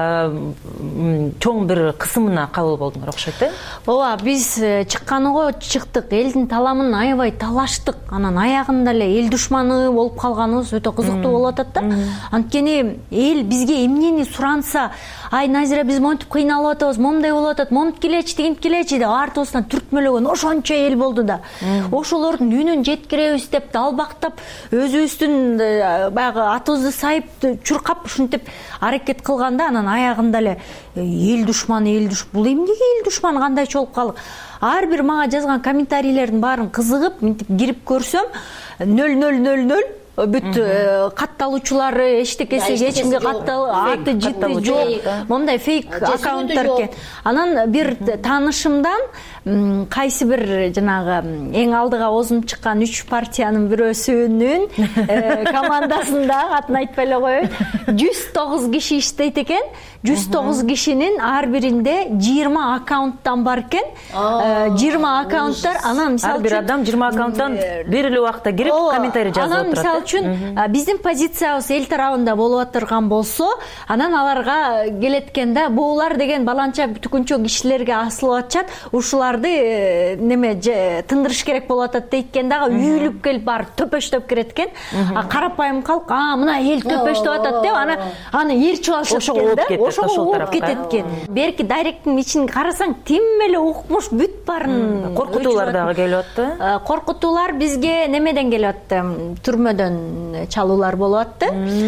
чоң бир кысымына кабыл болдуңар окшойт, э? Ооба, биз чыкканыго чыктык, элдин таламын аябай талаштык. Анан аягында эле эл душманы болуп калганыбыз өтө кызыктуу болуп атат да. Анткени эл бизге эмнени суранса, ай Назира биз монтип кыйналып атабыз, момундай болуп атат, момунт келечи, тигинт келечи деп артыбыздан түртмөлөгөн ошончо эл болду да. Ошолордун үнүн жеткиребиз деп далбактап, өзүбүздүн баягы атыбызды сайып, чуркап ушинтип аракет кылганда, анан аягында эле эл душманы, эл душ, бул эмнеге эл душманы, кандайча болуп калдык? Ар бир мага жазган комментарийлердин баарын кызыгып, мынтип кирип көрсөм, нөл нөл нөл нөл бүт катталуучулары эчтекеси эч кимге каттал аты жыты жок, мондай фейк аккаунттар экен. Анан бир таанышымдан кайсы бир жанагы эң алдыга озунуп чыккан үч партиянын бирөөсүнүн командасында, атын айтпай эле коеюн, жүз тогуз киши иштейт экен. жүз тогуз кишинин ар биринде жыйырма аккаунттан бар экен. жыйырма аккаунттар. Анан мисалы үчүн ар бир адам жыйырма аккаунттан бир эле убакта кирип комментарий жазып отурат. Анан мисалы үчүн биздин позициябыз эл тарабында болуп отурган болсо, анан аларга келет экен да, булар деген баланча бүтүкүнчө кишилерге асылып атышат, ушуларды неме тындырыш керек болуп атат дейт экен дагы, үйүлүп келип бар төпөштөп кирет экен. А карапайым калк, а мына эл төпөштөп атат деп, аны аны эрчип алышат экен да. Ошого ооп кетет экен. Берки дайректтин ичин карасаң, тим эле укмуш бүт барын. Коркутуулар дагы келип атты. Коркутуулар бизге немеден келип атты? Түрмөдөн чалуулар болуп атты.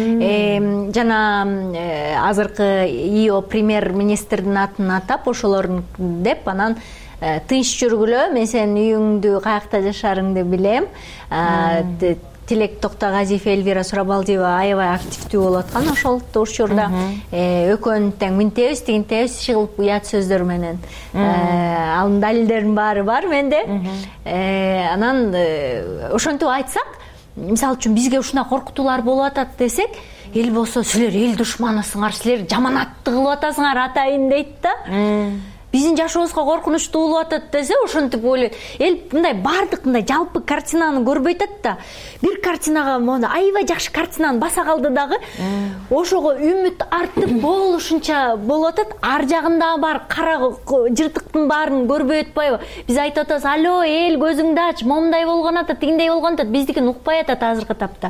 Жана азыркы ИО премьер-министрдин атын атап, ошолорун деп, анан тынч жүргүлө, мен сенин үйүңдү каякта жашарыңды билем. Тилек Токтогазиев, Эльвира Сурабалдиева аябай активдүү болуп аткан ошол учурда. Экөөнүн тең мынтебиз, тигинтебиз чыгып уят сөздөр менен. Ал далилдердин баары бар менде. Анан ошентип айтсак, мисалы үчүн бизге ушундай коркутуулар болуп атат десек, эл болсо силер эл душманысыңар, силер жаманатты кылып атасыңар атайын дейт да. Биздин жашообузга коркунучтуу болуп атат десе, ошентип ойлойт. Эл мындай бардык мындай жалпы картинаны көрбөй атат да. Бир картинага мону аябай жакшы картинаны баса калды дагы, ошого үмүт артып болушунча болуп атат. Ар жагында бар кара жыртыктын баарын көрбөй атпайбы? Биз айтып атабыз, алло, эл көзүңдү ач, момундай болгон атат, тигиндей болгон атат. Биздикин укпай атат азыркы тапта.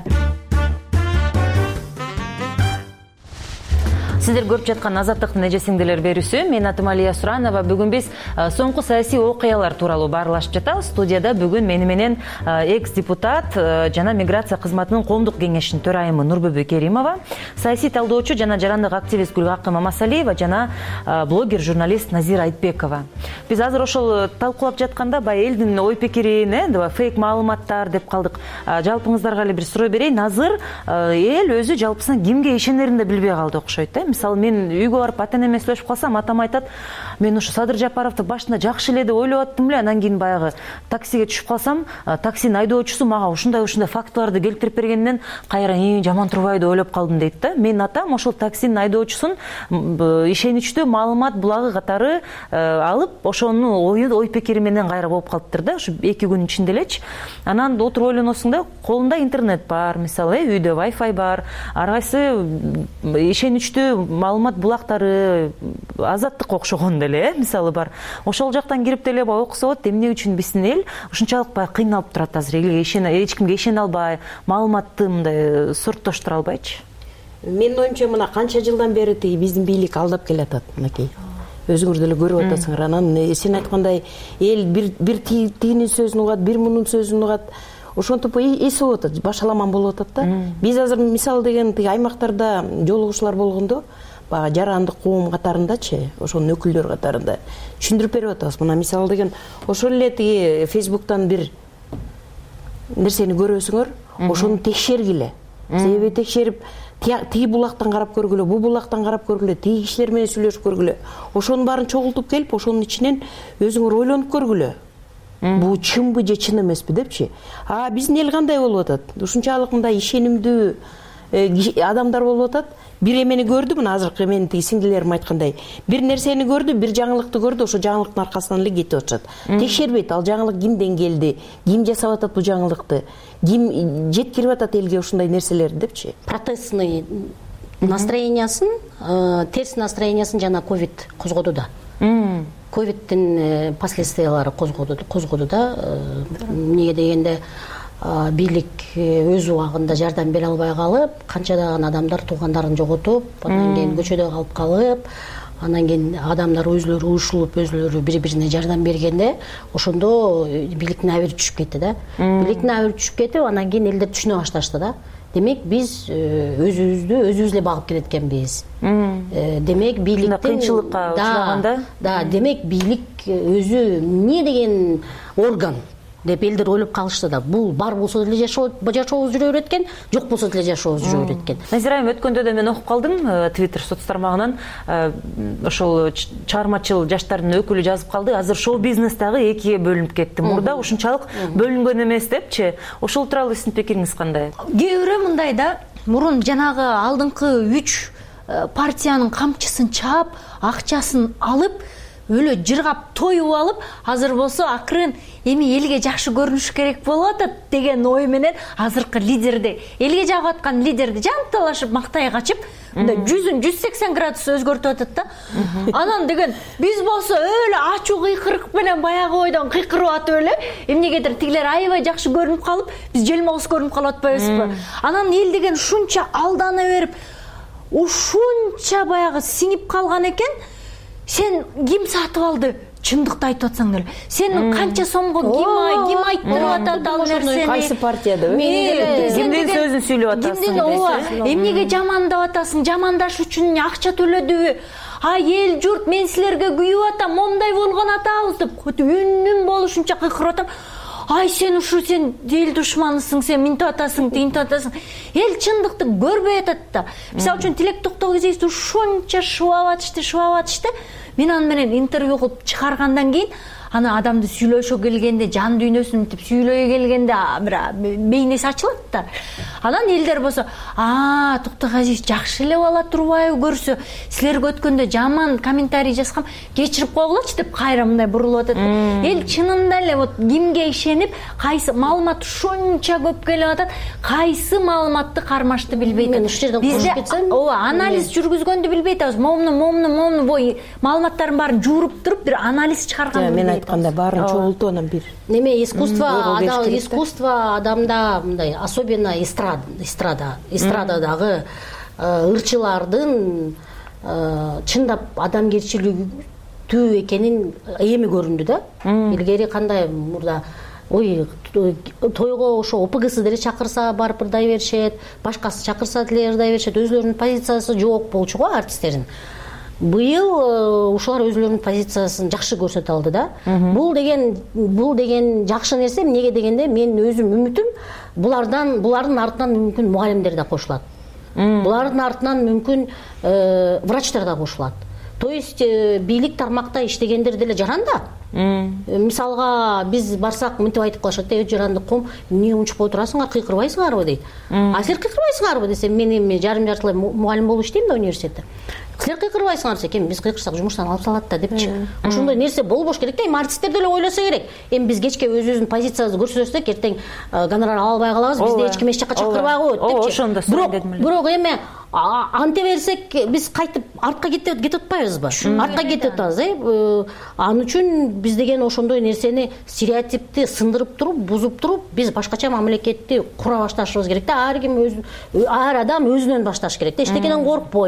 Сиздер көрүп жаткан Азаттыктын эжесиңдилер берүүсү. Мен атым Алия Суранова. Бүгүн биз соңку саясий окуялар тууралуу баарлашып жатабыз. Студияда бүгүн мени менен экс-депутат жана миграция кызматынын коомдук кеңешинин төрайымы Нурбүбү Керимова, саясий талдоочу жана жарандык активист Гүлгакы Мамасалиева жана блогер, журналист Назира Айтбекова. Биз азыр ошол талкуулап жатканда бай элдин ой пикирин, э, фейк маалыматтар деп калдык. Жалпыңыздарга эле бир суроо берейин. Азыр эл өзү жалпысынан кимге ишенерин да билбей калды окшойт, э? Мисалы, мен үйгө барып ата энеме сүйлөшүп калсам, атам айтат, мен ушу Садыр Жапаровду башында жакшы эле деп ойлоп аттым эле, анан кийин баягы таксиге түшүп калсам, таксинин айдоочусу мага ушундай-ушундай фактыларды келтирип бергенден кайра жаман турбайбы деп ойлоп калдым дейт да. Менин атам ошол таксинин айдоочусун ишеничтүү маалымат булагы катары алып, ошонун ой пикири менен кайра болуп калыптыр да, ушу эки күн ичинде элечи. Анан отуруп ойлоносуң да, колунда интернет бар, мисалы, үйдө Wi-Fi бар, ар кайсы ишеничтүү маалымат булактары, Азаттык окшогон деле, мисалы бар. Ошол жактан кирип деле окуса болот, эмне үчүн биздин эл ушунчалык баягы кыйналып турат азыр, элге ишене, эч кимге ишене албай, маалыматты мындай сорттоштура албайчы. Менин оюмча, мына канча жылдан бери тиги биздин бийлик алдап келатат, мынакей. Өзүңөр деле көрүп атасыңар. Анан сен айткандай эл бир бир тигинин сөзүн угат, бир мунун сөзүн угат. Ошентип эсип атат, башаламан болуп атат да. Биз азыр мисал деген тиги аймактарда жолугушуулар болгондо, баягы жарандык коом катарындачы, ошонун өкүлдөрү катарында түшүндүрүп берип атабыз. Мына мисал деген ошол эле тиги Фейсбуктан бир нерсени көрөсүңөр, ошону текшергиле. Себеби текшерип, тиги булактан карап көргүлө, бу булактан карап көргүлө, тиги кишилер менен сүйлөшүп көргүлө. Ошонун баарын чогултуп келип, ошонун ичинен өзүңөр ойлонуп көргүлө. Бу чынбы же чын эмеспи депчи. А биздин эл кандай болуп атат? Ушунчалык мындай ишенимдүү адамдар болуп атат. Бир эмени көрдү, мына азыркы менин тиги сиңдилерим айткандай, бир нерсени көрдү, бир жаңылыкты көрдү, ошо жаңылыктын аркасынан эле кетип атышат. Текшербейт, ал жаңылык кимден келди, ким жасап атат бул жаңылыкты, ким жеткирип атат элге ушундай нерселерди депчи. Протестный настроениясын, терс настроениясын жана ковид козгоду да. Ковидтин последствиялары козгоду да. Эмнеге дегенде бийлик өз убагында жардам бере албай калып, канчадаган адамдар туугандарын жоготуп, анан кийин көчөдө калып калып, анан кийин адамдар өзүлөрү уюшулуп, өзүлөрү бири-бирине жардам бергенде, ошондо бийликтин абири түшүп кетти да. Бийликтин абири түшүп кетип, анан кийин элдер түшүнө башташты да. Демек биз өзүбүздү өзүбүз эле багып келеткенбиз. Демек бийликтин кыйынчылыкка учураганда, да, демек бийлик өзү эмне деген орган. деп элдер ойлоп калышты да. Бул бар болсо деле жашообуз жүрө берет экен, жок болсо деле жашообуз жүрө берет экен. Назира айым, өткөндө да мен окуп калдым Twitter соц тармагынан, ошол чыгармачыл жаштардын өкүлү жазып калды. Азыр шоу бизнес дагы экиге бөлүнүп кетти. Мурда ушунчалык бөлүнгөн эмес депчи. Ошол тууралуу сиздин пикириңиз кандай? Кээ бирөө мындай да, мурун жанагы алдыңкы үч партиянын камчысын чаап, акчасын алып, өлө жыргап тоюп алып, азыр болсо акырын эми элге жакшы көрүнүш керек болуп атат деген ой менен азыркы лидерди, элге жагып аткан лидерди жанталашып мактай качып, мындай жүзүн жүз сексен градус өзгөртүп атат да. Анан деген биз болсо өлө ачуу кыйкырык менен баягы ойдон кыйкырып атып эле, эмнегедир тигилер аябай жакшы көрүнүп калып, биз желмоос көрүнүп калып атпайбызбы? Анан эл деген ушунча алдана берип, ушунча баягы сиңип калган экен. Сен ким сатып алды? Чындыкты айтып атсаң деле. Сенин канча сомго ким ким айттырып атат ал нерсени? Кайсы партияда? Кимдин сөзүн сүйлөп атасың? Ооба, эмнеге жамандап атасың? Жамандаш үчүн акча төлөдүбү? А эл журт мен силерге күйүп атам, момундай болгон атабыз деп үнүм болушунча кыйкырып атам. Ай сен ушу сен эл душманысың, сен минтип атасың, тинтип атасың. Эл чындыкты көрбөй атат да. Мисалы үчүн Тилек Токтогул кезибизде ушунча шубап атышты, шубап атышты. Мен аны менен интервью кылып чыгаргандан кийин, ана адамды сүйлөшө келгенде, жан дүйнөсүн мынтип сүйлөй келгенде бир бейнеси ачылат да. Анан элдер болсо, "А, Токтогул жакшы эле бала турбайбы көрсө, силерге өткөндө жаман комментарий жазгам, кечирип койгулачы" деп кайра мындай бурулуп атат. Эл чынында эле вот кимге ишенип, кайсы маалымат ушунча көп келип атат, кайсы маалыматты кармашты билбей атат. Мен ушул жерден кошуп кетсем, ооба, анализ жүргүзгөндү билбей атабыз. Момуну, момуну, момуну бой маалыматтардын баарын жууруп туруп бир анализ чыгарган. Мен айтканда баарын чогултуп анан бир. Неме искусство, искусство адамда мындай, особенно эстрада, эстрада, эстрададагы ырчылардын чындап адамгерчиликтүү экенин эми көрүндү да. Илгери кандай мурда ой тойго ошо о пэ гэ эс деле чакырса барып ырдай беришет, башкасы чакырса деле ырдай беришет, өзүлөрүнүн позициясы жок болчу го артисттердин. Быйыл ушулар өзүлөрүнүн позициясын жакшы көрсөтө алды да. Бул деген бул деген жакшы нерсе. Эмнеге дегенде мен өзүм үмүтүм булардан булардын артынан мүмкүн мугалимдер да кошулат. Булардын артынан мүмкүн врачтар да кошулат. То есть бийлик тармакта иштегендер деле жаранда. Мисалга биз барсак мынтип айтып калышат, "Эй жарандык ком, эмне унчукпай отурасыңар, кыйкырбайсыңарбы?" дейт. А силер кыйкырбайсыңарбы десем, мен эми жарым жартылай мугалим болуп иштейм да университетте. Силер кыйкырбайсыңар десем, биз кыйкырсак жумуштан алып салат да депчи. Ошондой нерсе болбош керек да. Эми артисттер деле ойлосо керек. Эми биз кечке өзүбүздүн позициябызды көрсөтсөк, эртең гонорар ала албай калабыз, бизди эч ким эч жака чакырбай коет депчи. Бирок эми анте берсек биз кайтып артка кетип атпайбызбы? Артка кетип атабыз, э? Ал үчүн биз деген ошондой нерсени, стереотипти сындырып туруп, бузуп туруп, биз башкача мамлекетти кура башташыбыз керек да. Ар ким өз ар адам өзүнөн башташ керек да. Эчтекеден коркпой.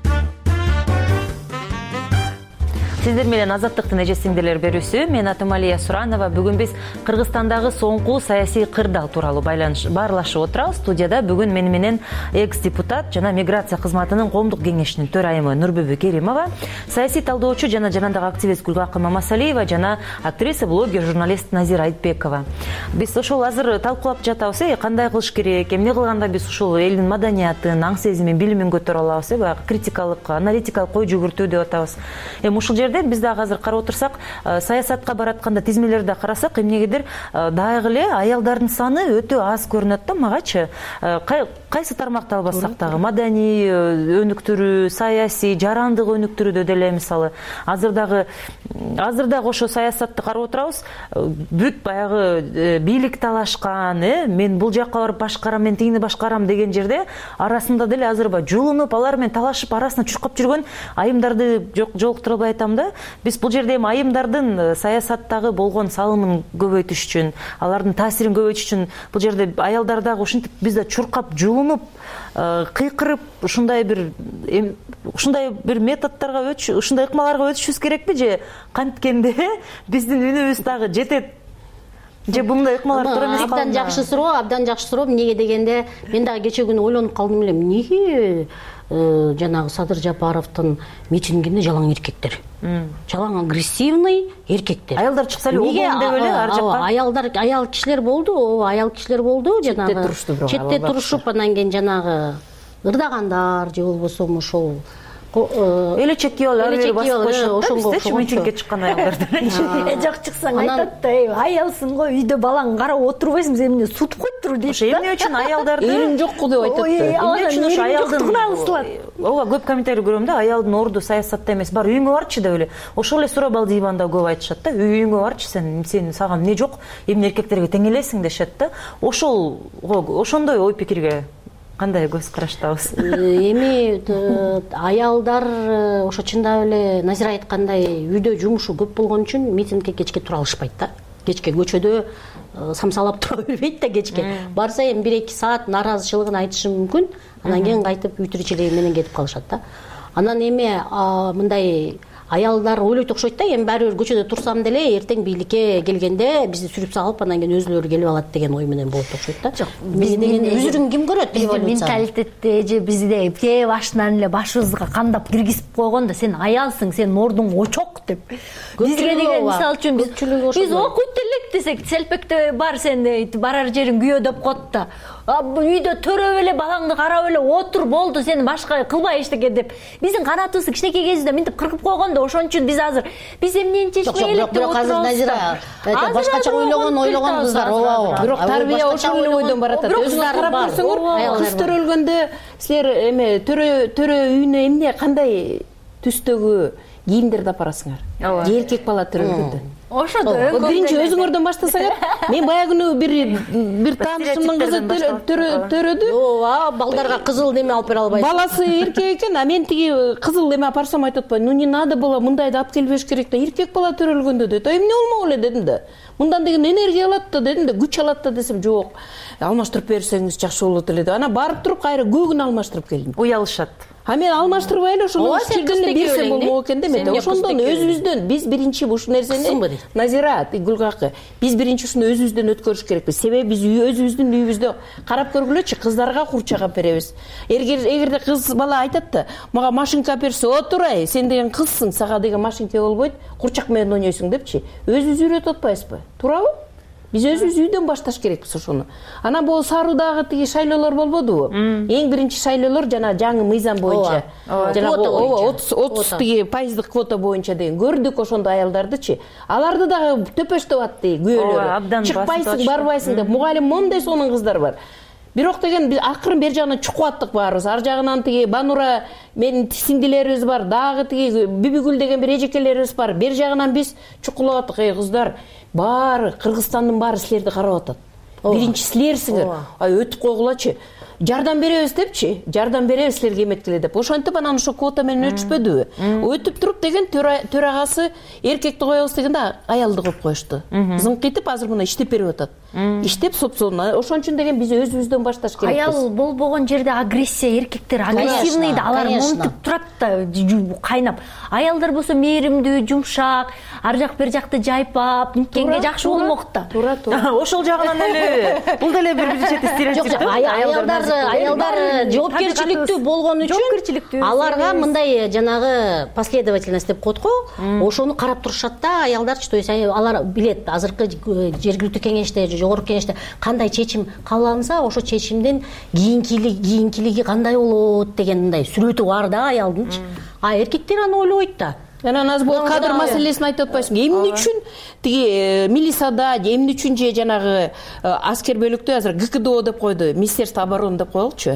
Сиздер менен Азаттыктын эжесиңдерлер берүүсү. Мен атым Алия Суранова. Бүгүн биз Кыргызстандагы соңку саясий кырдаал тууралуу баарлашып отурабыз. Студияда бүгүн мени менен экс-депутат жана миграция кызматынын коомдук кеңешинин төрайымы Нурбүбү Керимова, саясий талдоочу жана жанагы активист Гүлгакын Мамасалиева жана актриса, блогер, журналист Назира Айтбекова. Биз ошол азыр талкуулап жатабыз, э, кандай кылыш керек, эмне кылганда биз ушул элдин маданиятын, аң сезимин, билимин көтөрө алабыз, э, баягы критикалык, аналитикалык ой жүгүртүү деп атабыз. Эми ушул жерде биз дагы азыр карап отурсак, саясатка баратканда тизмелерди карасак, эмнегедир дагы эле аялдардын саны өтө аз көрүнөт да магачы. Кайсы тармакты албасак дагы, маданий өнүктүрүү, саясий, жарандык өнүктүрүүдө деле мисалы азыр дагы азыр дагы ошо саясатты карап отурабыз. Бүт баягы бийлик талашкан, э, мен бул жакка барып башкарам, мен тигини башкарам деген жерде арасында деле азыр ба жулунуп, алар менен талашып, арасына чуркап жүргөн айымдарды жолуктура албай атам да. Биз бул жерде эми айымдардын саясаттагы болгон салымын көбөйтүш үчүн, алардын таасирин көбөйтүш үчүн бул жерде аялдар дагы ушинтип бизде чуркап, жулунуп, кыйкырып, ушундай бир ушундай бир методдорго өтүш, ушундай ыкмаларга өтүшүбүз керекпи же канткенде биздин үнүбүз дагы жетет? же мындай ыкмалар туура эмес калды? Абдан жакшы суроо, абдан жакшы суроо. Эмнеге дегенде, мен дагы кече күнү ойлонуп калдым элем. Неге жанагы Садыр Жапаровдун митингинде жалаң эркектер? Жалаң агрессивный эркектер. Аялдар чыкса эле обон деп эле ар жакка. Аялдар, аял кишилер болду, ооба, аял кишилер болду, жанагы. Четте турушту бирок. Четте турушуп, анан кийин жанагы ырдагандар же болбосо ошол эле чекке алып ары бери басып коюшат. Ошондо митингге чыккан аялдар. Жок чыксаң айтат да, аялсың го, үйдө балаң карап отурбайсың, сен эмне сутуп койтур дейт. Ошо эмне үчүн аялдарды эрим жокку деп айтат да. Эмне үчүн ошо аялдын ооба көп комментарий көрөм да, аялдын орду саясатта эмес, бар үйүңө барчы деп эле. Ошол эле суроо балды диванда көп айтышат да, үйүңө барчы, сен сен саган эмне жок, эмне эркектерге тең элесиң дешет да. Ошол ошондой ой пикирге кандай көз караштабыз? Эми аялдар ошо чындап эле Назира айткандай үйдө жумушу көп болгон үчүн митингге кечке тура алышпайт да. Кечке көчөдө самсалап тура бербейт да кечке. Барса эми бир эки саат нааразычылыгын айтышы мүмкүн, анан кийин кайтып үй тиричилиги менен кетип калышат да. Анан эми мындай аялдар ойлойт окшойт да, эми баары бир көчөдө турсам деле эртең бийликке келгенде бизди сүрүп салып анан кийин өзүлөрү келип алат деген ой менен болот окшойт да. Жок, биз деген өзүрүн ким көрөт? Биздин менталитетте же бизде кээ башынан эле башыбызга кандап киргизип койгон да, сен аялсың, сен ордуң очок деп. Бизге деген мисалы үчүн биз окуйт элек десек, селпекте бар, сен барар жериң күйөө деп коет да. Үйдө төрөп эле балаңды карап эле отур, болду, сен башка кылбай эчтеке деп. Биздин канатыбыз кичинекей кезинде мынтип кыркып койгон да, ошон үчүн биз азыр биз эмнени чечмей элек деп отурабыз. Азыр Назира башкача ойлогон ойлогон кыздар, ооба. Бирок тарбия ошол эле ойдон баратат. Өзүңөр карап көрсөңөр, кыз төрөлгөндө силер эме төрө төрө үйүнө эмне кандай түстөгү кийимдерди апарасыңар? Же эркек бала төрөлгөндө? Ошодо биринчи өзүңөрдөн баштасаңар. Мен баягы күнү бир бир таанышымдын кызы төрөдү. Ооба, балдарга кызыл неме алып бере албайсың. Баласы эркек экен, а мен тиги кызыл эме апарсам айтып атпайбы. Ну не надо было, мындайды алып келбеш керек да. Эркек бала төрөлгөндө дейт. Эмне болмок эле дедим да. Мындан деген энергия алат да дедим да, күч алат да десем, жок. Алмаштырып берсеңиз жакшы болот эле деп. Анан барып туруп кайра көгүн алмаштырып келдим. Уялышат. А мен алмаштырбай эле ошону жерден эле берсем болмок экен деме. Ошондон өзүбүздөн биз биринчи ушул нерсени Назира, Гүлгакы, биз биринчи ушуну өзүбүздөн өткөрүш керекпиз. Себеби биз өзүбүздүн үйүбүздө карап көргүлөчү, кыздарга курчак алып беребиз. Эгерде кыз бала айтат да, мага машинка берсе, отурай, сен деген кызсың, сага деген машинка болбойт, курчак менен ойнойсуң депчи. Өзүбүз үйрөтүп атпайбызбы? Туурабы? Биз өзүбүз үйдөн башташ керекпиз ошону. Анан бул Саруудагы тиги шайлоолор болбодубу? Эң биринчи шайлоолор жана жаңы мыйзам боюнча. Жана отуз тиги пайыздык квота боюнча деген көрдүк ошондо аялдардычы. Аларды дагы төпөштөп атты күйөөлөрү. Чыкпайсың, барбайсың деп. Мугалим моундай сонун кыздар бар. Бирок деген биз акырын бер жагынан чукуп аттык баарыбыз. Ар жагынан тиги Банура менин сиңдилерибиз бар, дагы тиги Бибигүл деген бир эжекелерибиз бар. Бер жагынан биз чукулап аттык. Эй кыздар, баары Кыргызстандын баары силерди карап атат. Биринчи силерсиңер. Ай өтүп койгулачы. Жардам беребиз депчи, жардам беребиз силерге эметкиле деп. Ошентип анан ошо квота менен өтүшпөдүбү? Өтүп туруп деген төрагасы эркекти коебуз дегенде аялды коюп коюшту. Зыңкытып азыр мына иштеп берип атат. Иштеп собсона. Ошон үчүн деген биз өзүбүздөн башташ керекпиз. Аял болбогон жерде агрессия, эркектер агрессивный да, алар мынтип турат да кайнап. Аялдар болсо мээримдүү, жумшак, ар жак бер жакты жайпап, нимкенге жакшы болмок да. Туура, туура. Ошол жагынан эле бул деле бир чети стереотип. Аялдар аялдар жоопкерчиликтүү болгон үчүн аларга мындай жанагы последовательность деп коет го. Ошону карап турушат да аялдарчы. То есть алар билет азыркы жергиликтүү кеңеште, жогорку кеңеште кандай чечим кабыл алынса, ошо чечимдин кийинкилиги кийинкилиги кандай болот деген мындай сүрөтү бар да аялдынчы. А эркектер аны ойлобойт да. Анан аз бул кадр маселесин айтып атпайсыңбы? Эмне үчүн тиги милицияда, эмне үчүн же жанагы аскер бөлүктө азыр ГКДО деп койду, Министерство обороны деп коелучу.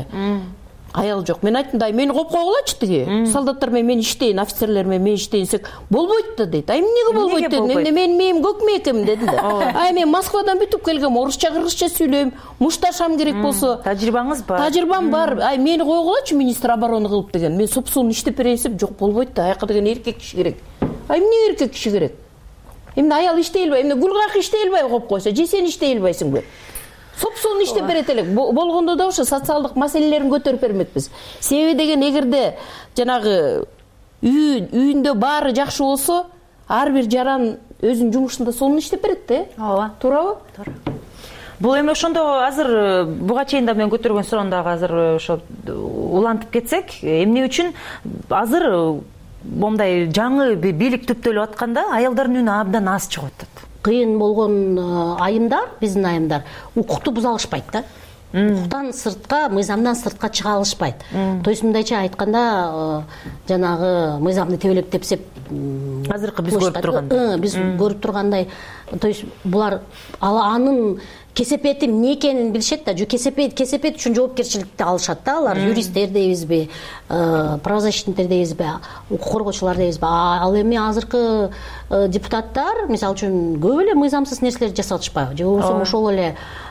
Аял жок. Мен айттым да, мени коюп койгулачы тиги. Солдаттар менен мен иштейин, офицерлер менен мен иштейин десек, болбойт да дейт. Ай эмнеге болбойт дедим. Эмне мен мээм көк мээкем дедим да. Ай мен Москвадан бүтүп келгем, орусча, кыргызча сүйлөйм, мушташам керек болсо. Тажрыйбаңыз бар. Тажрыйбам бар. Ай мени койгулачы министр обороны кылып деген. Мен супсун иштеп берейин десем, жок болбойт да. Аяка деген эркек киши керек. Ай эмне эркек киши керек? Эмне аял иштей албай, эмне Гүлгак иштей албай коюп койсо, же сен иштей албайсыңбы? Сопсуун иштеп берет элек. Болгондо да ошо социалдык маселелерин көтөрүп бермекпиз. Себеби деген эгерде жанагы үй үйүндө баары жакшы болсо, ар бир жаран өзүнүн жумушунда сонун иштеп берет да. Ооба. Туурабы? Туура. Бул эми ошондо азыр буга чейин да мен көтөргөн суроону дагы азыр ошо улантып кетсек, эмне үчүн азыр момундай жаңы бийлик түптөлүп атканда аялдардын үнү абдан аз чыгып атат? Кыйын болгон айымдар, биздин айымдар укукту буза алышпайт да. Укуктан сыртка, мыйзамдан сыртка чыга алышпайт. То есть мындайча айтканда, жанагы мыйзамды тебелеп тепсеп, азыркы биз көрүп тургандай. Биз көрүп тургандай, то есть булар анын кесепети эмне экенин билишет да. Кесепет кесепет үчүн жоопкерчиликти алышат да. Алар юристтер дейбизби, правозащитниктер дейбизби, укук коргоочулар дейбизби. Ал эми азыркы депутаттар, мисалы үчүн, көп эле мыйзамсыз нерселерди жасап атышпайбы? Же болбосо ошол эле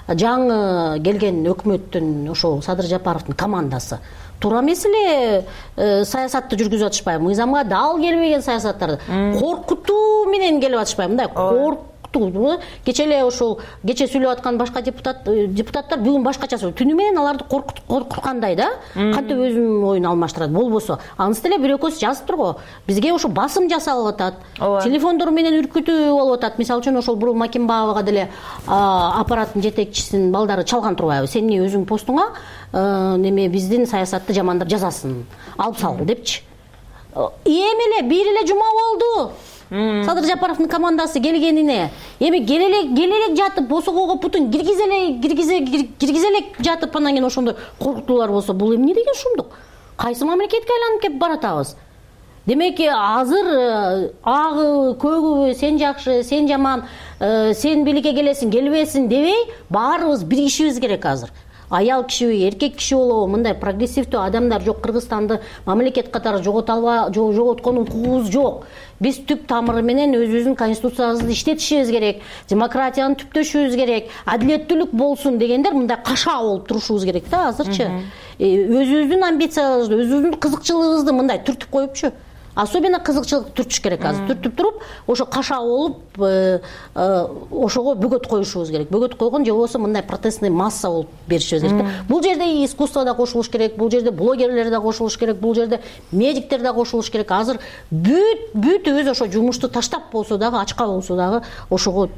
жаңы келген өкмөттүн, ошол Садыр Жапаровдун командасы туура эмес эле саясатты жүргүзүп атышпайбы? Мыйзамга дал келбеген саясаттарды коркутуу менен келип атышпайбы? Мындай коркутуу. Кече эле ошол кече сүйлөп аткан башка депутат депутаттар бүгүн башкача сүйлөйт. Түнү менен аларды коркуткандай да. Кантип өзүнүн оюн алмаштырат? Болбосо анысы деле бир экөөсү жазыптыр го. Бизге ошо басым жасалып атат. Телефондор менен үркүтүү болуп атат. Мисалы үчүн ошол Бурул Макимбаевага деле аппараттын жетекчисинин балдары чалган турбайбы? Сен эмне өзүң постуңа неме биздин саясатты жамандап жазасын, алып сал депчи. Эми эле бир эле жума болду. Садыр Жапаровдун командасы келгенине. Эми келелек келелек жатып, босогого путун киргизелек, киргизе киргизелек жатып, анан кийин ошондой коркутуулар болсо, бул эмне деген шумдук? Кайсы мамлекетке айланып кеп баратабыз? Демек, азыр агы, көгүбү, сен жакшы, сен жаман, сен бийликке келесиң, келбесиң дебей, баарыбыз биригишибиз керек азыр. Аял кишиби, эркек киши болобу, мындай прогрессивдүү адамдар жок. Кыргызстанды мамлекет катары жоготалба, жоготкон укугубуз жок. Биз түп тамыры менен өзүбүздүн конституциябызды иштетишибиз керек, демократияны түптөшүбүз керек, адилеттүүлүк болсун дегендер мындай кашаа болуп турушубуз керек да азырчы. Өзүбүздүн амбициябызды, өзүбүздүн кызыкчылыгыбызды мындай түртүп коюпчу. Особенно кызыкчылык түртүш керек азыр. Түртүп туруп, ошо кашаа болуп, ошого бөгөт коюшубуз керек. Бөгөт койгон же болбосо мындай протестный масса болуп беришибиз керек. Бул жерде искусство да кошулуш керек, бул жерде блогерлер да кошулуш керек, бул жерде медиктер да кошулуш керек. Азыр бүт бүтүбүз ошо жумушту таштап болсо дагы, ачка болсо дагы ошого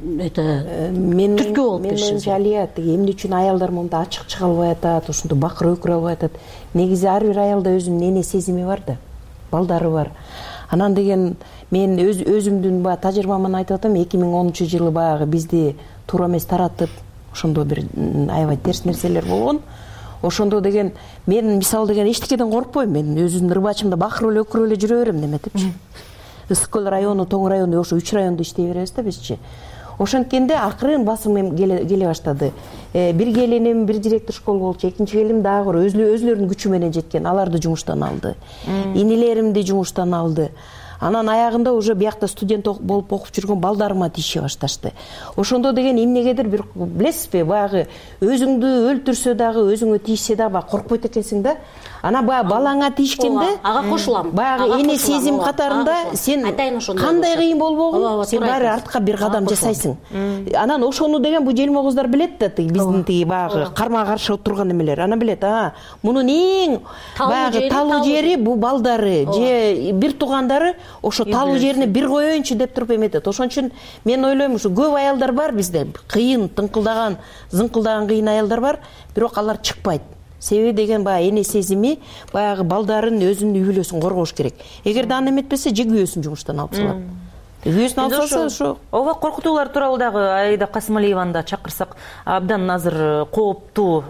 это түрткү болуп беришибиз. Мен жалият, эмне үчүн аялдар монда ачык чыга албай атат, ошондо бакыр өкүрө албай атат. Негизи ар бир аялда өзүнүн эне сезими бар да. Балдары бар. Анан деген мен өз өзүмдүн ба тажрыйбаман айтып атам, эки миң онунчу жылы баягы бизди туура эмес таратып, ошондо бир аябай терс нерселер болгон. Ошондо деген мен мисалы деген эчтекеден коркпойм. Мен өзүмдүн рыбачымда бакырып эле өкүрүп эле жүрө берем неметипчи. Ысык көл району, Тоң району, ошо үч райондо иштей беребиз да бизчи. Ошонткенде акырын басым келе баштады. Бир келиним бир директор школ болчу, экинчи келиним дагы бир өзлөрүнүн күчү менен жеткен, аларды жумуштан алды. Инилеримди жумуштан алды. Анан аягында уже биякта студент болуп окуп жүргөн балдарыма тийише башташты. Ошондо деген эмнегедир бир билесизби, баягы өзүңдү өлтүрсө дагы, өзүңө тийишсе дагы коркпойт экенсиң да. Ана баягы балаңа тийишкенде, ага кошулам. Баягы эне сезим катарында сен кандай кыйын болбогун, сен баары артка бир кадам жасайсың. Анан ошону деген бу желмогуздар билет да, биздин тиги баягы карма каршы отурган эмелер. Анан билет, а, мунун эң баягы талуу жери бу балдары же бир туугандары ошо талуу жерине бир коеюнчу деп туруп эметет. Ошон үчүн мен ойлойм, ушу көп аялдар бар бизде, кыйын, тыңкылдаган, зыңкылдаган кыйын аялдар бар, бирок алар чыкпайт. Себеби деген баягы эне сезими, баягы балдарын өзүнүн үй бүлөсүн коргош керек. Эгерде аны эметпесе, же күйөөсүн жумуштан алып салат. Күйөөсүн алып салса, ошо. Ооба, коркутуулар тууралуу дагы Аида Касымалиеваны да чакырсак, абдан азыр кооптуу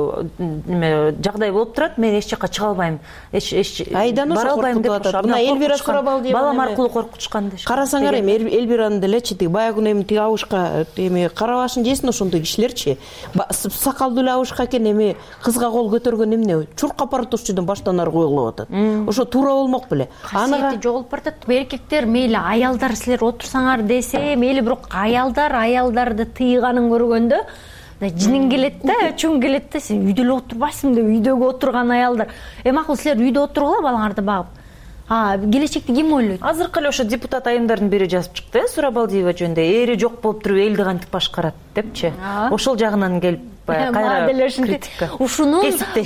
неме жагдай болуп турат. Мен эч жакка чыга албайм. Эч эч Айдан ошо коркутуп атат. Мына Элвира Сурабалдиева балам аркылуу коркутушкан дешет. Карасаңар эми Элвиранын делечи тиги баягы эми тиги абышка эми карабашын жесин ошондой кишилерчи. Сакалдуу эле абышка экен, эми кызга кол көтөргөн эмне? Чуркап апаратушчудан баштан ары коюлуп атат. Ошо туура болмок беле. Анага жоголуп баратат. Эркектер мейли аялдар силер отурсаңар десе, мейли, бирок аялдар аялдарды тыйганын көргөндө жинин келет да, чүң келет да, сен үйдө эле отурбайсың деп, үйдөгү отурган аялдар. Эми макул силер үйдө отургула балаңарды багып. А, келечекти ким ойлойт? Азыркы эле ошо депутат айымдардын бири жазып чыкты, Сурабалдиева жөнүндө. Эри жок болуп туруп элди кантип башкарат депчи. Ошол жагынан келип баягы кайра деле ушинтип ушунун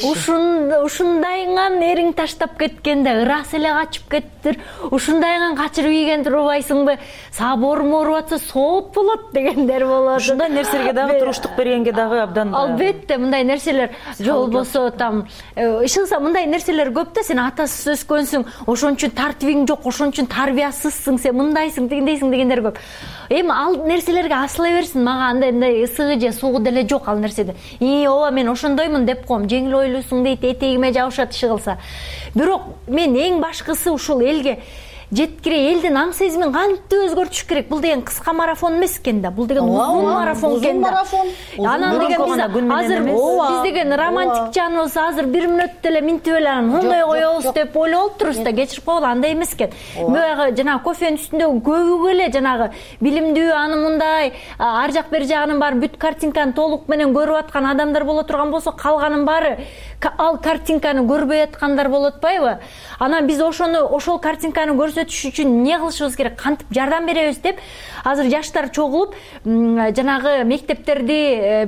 ушундайыңан эриң таштап кеткенде ырас эле качып кеттир, ушундайыңан качырып ийген турбайсыңбы, саборум ооруп атса сооп болот дегендер болот. Ушундай нерселерге дагы туруштук бергенге дагы абдан албетте мындай нерселер же болбосо там ишылса мындай нерселер көп да, сен атасыз өскөнсүң, ошон үчүн тартибиң жок, ошон үчүн тарбиясызсың, сен мындайсың, тигиндейсиң дегендер көп. Эми ал нерселерге асыла берсин, мага андай мындай ысыгы же суугу деле жок ал нерседе. И ооба мен ошондоймун деп коем, жеңил ойлуусуң дейт, этегиме жабышат иши кылса. Бирок мен эң башкысы ушул элге жеткире, элдин аң сезимин кантип өзгөртүш керек. Бул деген кыска марафон эмес экен да, бул деген узун марафон экен да. Анан деген биз азыр биз деген романтик жаныбыз азыр бир мүнөттө эле минтип эле анан оңдой коебуз деп ойлоп отурбуз да, кечирип койгула, андай эмес экен. Баягы жанагы кофенин үстүндөгү көбүгү эле жанагы билимдүү, аны мындай ар жак бер жагынын баары бүт картинканы толук менен көрүп аткан адамдар боло турган болсо, калганын баары ал картинканы көрбөй аткандар болот атпайбы? Анан биз ошону ошол картинканы көрсөтүш үчүн эмне кылышыбыз керек, кантип жардам беребиз деп азыр жаштар чогулуп, жанагы мектептерди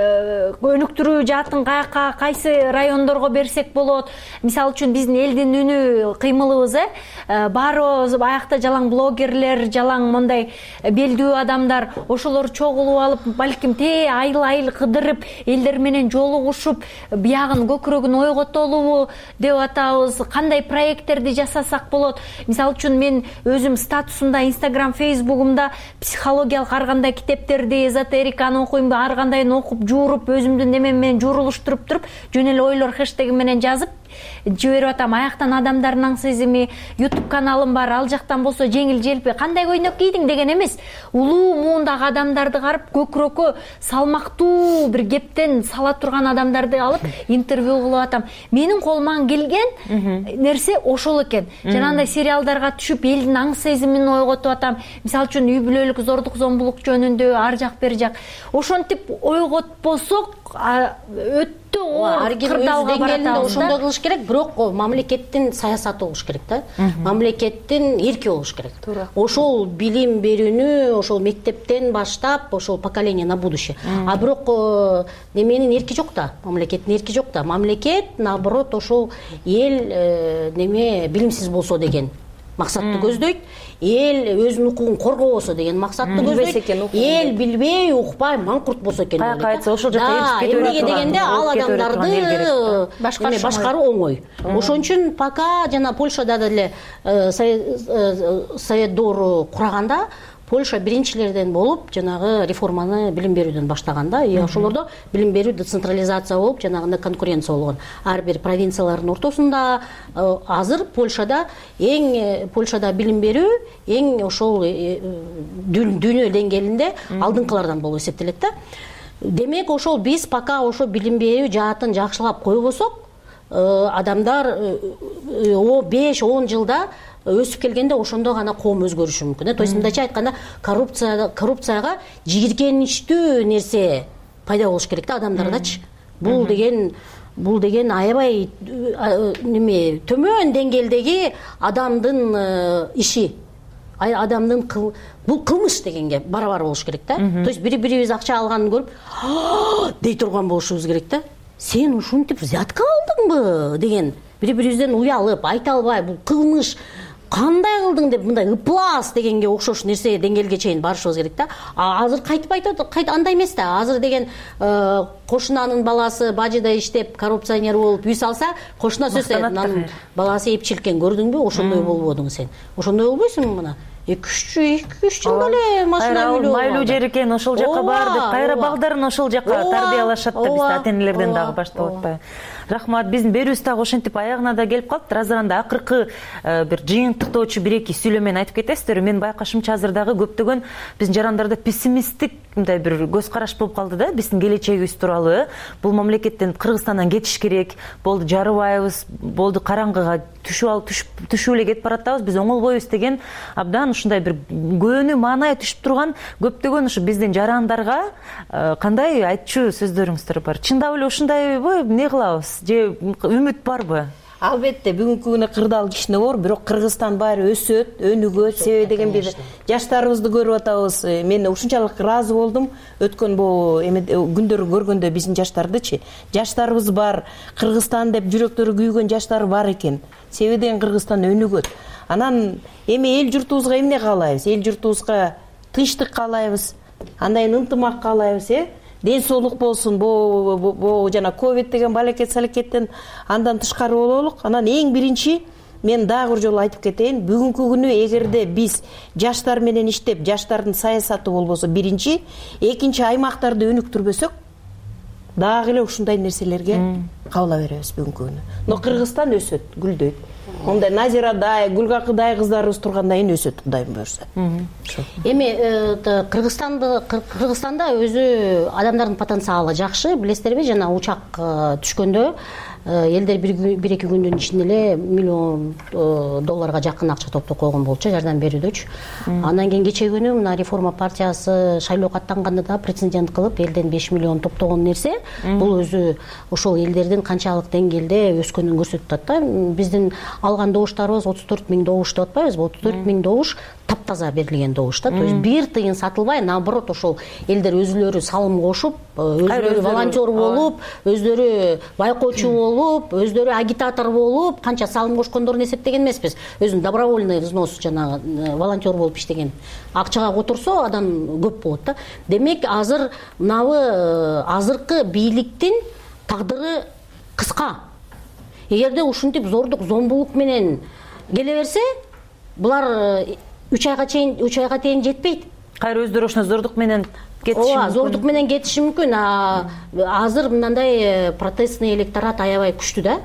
өнүктүрүү жаатын каяка, кайсы райондорго берсек болот. Мисалы үчүн биздин элдин үнү кыймылыбыз, э баарыбыз аякта жалаң блогерлер, жалаң мындай белдүү адамдар, ошолор чогулуп алып, балким те айыл-айыл кыдырып, элдер менен жолугушуп, биягын көкүрөгүн ойготолубу деп атабыз, кандай проекттерди жасасак болот. Мисалы үчүн мен өзүм статусумда, Instagram, Facebook'umda психологиялык ар кандай китептерди, эзотериканы окуйм, ар кандайын окуп, жууруп, өзүмдүн немем менен жуурулуштуруп туруп, жөн эле ойлор хэштеги менен жазып жиберип атам. Аяктан адамдардын аң сезими, YouTube каналым бар, ал жактан болсо жеңил желпи кандай көйнөк кийдиң деген эмес, улуу муундагы адамдарды карап, көкүрөккө салмактуу бир кептен сала турган адамдарды алып интервью кылып атам. Менин колуман келген нерсе ошол экен. Жанагындай сериалдарга түшүп, элдин аң сезимин ойготуп атам. Мисалы үчүн үй бүлөлүк зордук зомбулук жөнүндө ар жак бер жак. Ошентип ойготпосок өтө оор кырдаалга баратабыз. Ошондой кылыш керек, бирок мамлекеттин саясаты болуш керек да. Мамлекеттин эрки болуш керек. Ошол билим берүүнү ошол мектептен баштап, ошол поколение на будущее. А бирок неменин эрки жок да, мамлекеттин эрки жок да. Мамлекет наоборот ошол эл неме билимсиз болсо деген максатты көздөйт. Эл өзүнүн укугун коргобосо деген максатты көздөйт. Эл билбей, укпай, маңкурт болсо экен. Каяка айтса ошол жакка эришип кетип эмнеге дегенде ал адамдарды башкаруу оңой. Ошон үчүн пока жана Польшада деле совет доору кураганда Польша биринчилерден болуп жанагы реформаны билим берүүдөн баштаган да. И ошолордо билим берүү децентрализация болуп, жанагындай конкуренция болгон. Ар бир провинциялардын ортосунда азыр Польшада эң Польшада билим берүү эң ошол дүйнө деңгээлинде алдыңкылардан болуп эсептелет да. Демек ошол биз пока ошо билим берүү жаатын жакшылап койбосок, адамдар беш он жылда өсүп келгенде ошондо гана коом өзгөрүшү мүмкүн. То есть мындайча айтканда коррупция коррупцияга жийиркеничтүү нерсе пайда болуш керек да адамдардачы. Бул деген бул деген аябай неме төмөн деңгээлдеги адамдын иши. Адамдын бул кылмыш дегенге барабар болуш керек да. То есть бири-бирибиз акча алганын көрүп дей турган болушубуз керек да. Сен ушинтип взятка алдыңбы деген бири-бирибизден уялып айта албай, бул кылмыш кандай кылдың деп мындай ыплас дегенге окшош нерсе деңгээлге чейин барышыбыз керек да. А азыр кайтып айтат, кайт андай эмес да. Азыр деген кошунанын баласы бажыда иштеп, коррупционер болуп үй салса, кошуна сөзсө анын баласы эпчилкен көрдүңбү? Ошондой болбодуң сен. Ошондой болбойсуңбу мына? эки үч жылда эле машина үйлөө. Майлуу жер экен, ошол жакка барды. Кайра балдарын ошол жакка тарбиялашат да, бизде ата-энелерден дагы баштап атпайбы? Рахмат, биздин берүүбүз дагы ошентип аягына да келип калды. Азырында акыркы бир жыйынтыктоочу бир эки сүйлөмөн айтып кетесиздер. Мен байкашымча азыр дагы көптөгөн биздин жарандарда пессимисттик мындай бир көз караш болуп калды да, биздин келечегибиз тууралуу. Бул мамлекеттен, Кыргызстандан кетиш керек, болду жарыбайбыз, болду караңгыга түшүп алып түшүп эле кетип баратабыз, биз оңолбойбуз деген абдан ушундай бир көөнү маанай түшүп турган көптөгөн ушу биздин жарандарга кандай айтчу сөздөрүңүздөр бар? Чындап эле ушундайбы, эмне кылабыз? Же үмүт барбы? Албетте бүгүнкү күнү кырдаал кичине бар, бирок Кыргызстан баары өсөт, өнүгөт, себеби деген бир жаштарыбызды көрүп атабыз. Мен ушунчалык ыраазы болдум өткөн бул күндөрү көргөндө биздин жаштардычы. Жаштарыбыз бар, Кыргызстан деп жүрөктөрү күйгөн жаштар бар экен. Себеби деген Кыргызстан өнүгөт. Анан эми эл журтубузга эмне каалайбыз? Эл журтубузга тынчтык каалайбыз. Андайын ынтымак каалайбыз, э? Ден соолук болсун, бу жана ковид деген балекет салекеттен андан тышкары бололук. Анан эң биринчи мен дагы бир жолу айтып кетейин, бүгүнкү күнү эгерде биз жаштар менен иштеп, жаштардын саясаты болбосо биринчи, экинчи аймактарды өнүктүрбөсөк, дагы эле ушундай нерселерге кабыла беребиз бүгүнкү күнү. Но Кыргызстан өсөт, гүлдөйт. Мондай Назирадай, Гүлгакыдай кыздарыбыз тургандайын өсөт, Кудайым буйрса. Эми Кыргызстанда Кыргызстанда өзү адамдардын потенциалы жакшы, билесиздерби, жана учак түшкөндө элдер бир эки күндүн ичинде эле миллион долларга жакын акча топтоп койгон болчу, жардам берүүчү. Андан кийин кече күнү мына реформа партиясы шайлоого аттанганда да прецедент кылып элден беш миллион топтогон нерсе, бул өзү ошол элдердин канчалык деңгээлде өскөнүн көрсөтүп атат да. Биздин алган добуштарыбыз отуз төрт миң добуш деп атпайбызбы? отуз төрт миң добуш таптаза берилген добуш да. То есть бир тыйын сатылбай, наоборот, ошол элдер өзүлөрү салым кошуп, өзүлөрү волонтер болуп, өзүлөрү байкоочу болуп, өзүлөрү агитатор болуп, канча салым кошкондорун эсептеген эмеспиз. Өзүн добровольный взнос жанагы волонтер болуп иштеген. Акчага которсо адам көп болот да. Демек, азыр мынабы азыркы бийликтин тагдыры кыска. Эгерде ушинтип зордук, зомбулук менен келе берсе, булар үч айга чейин үч айга чейин жетпейт. Кайра өздөрү ошону зордук менен кетиши мүмкүн. Ооба, зордук менен кетиши мүмкүн. Азыр мындай протестный электорат аябай күчтүү да.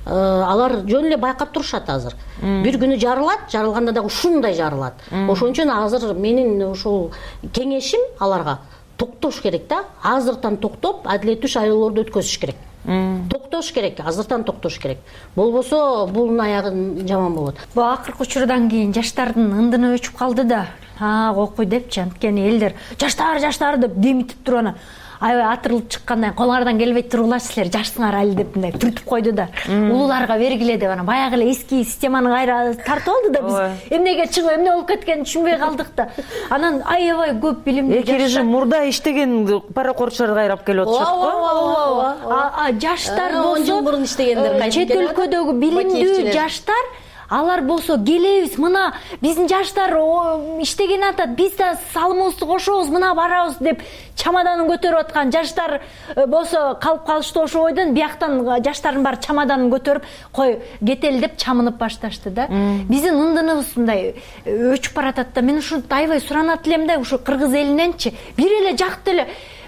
Алар жөн эле байкап турушат азыр. Бир күнү жарылат, жарылганда дагы ушундай жарылат. Ошон үчүн азыр менин ушул кеңешим аларга токтош керек да. Азыртан токтоп, адилеттүү шайлоолорду өткөзүш керек. Токтош керек, азыртан токтош керек. Болбосо бул аягы жаман болот. Бул акыркы учурдан кийин жаштардын ындыны өчүп калды да. А, окуй депчи, анткени элдер жаштар, жаштар деп демитип туруп анан аябай атырылып чыккандай, колуңардан келбей тургулачы силер, жашсыңар али деп мындай түртүп койду да. Улууларга бергиле деп анан баягы эле эски системаны кайра тартып алды да. Биз эмнеге чыгып, эмне болуп кеткенин түшүнбөй калдык да. Анан аябай көп билимдүү жаштар. Эки режим мурда иштеген паракорчуларды кайрап келип атышат го. Ооба, ооба. А жаштар болсо он жыл мурун иштегендер кайтып келет. Чет өлкөдөгү билимдүү жаштар алар болсо келебиз, мына биздин жаштар иштеген атат, биз да салымыбызды кошобуз, мына барабыз деп чамаданын көтөрүп аткан жаштар болсо калып калышты ошо ойдон, бияктан жаштардын баары чамаданын көтөрүп, кой кетели деп чамынып башташты да. Биздин ындыныбыз мындай өчүп баратат да. Мен ушу аябай суранат элем да, ушу кыргыз элиненчи бир эле жакты эле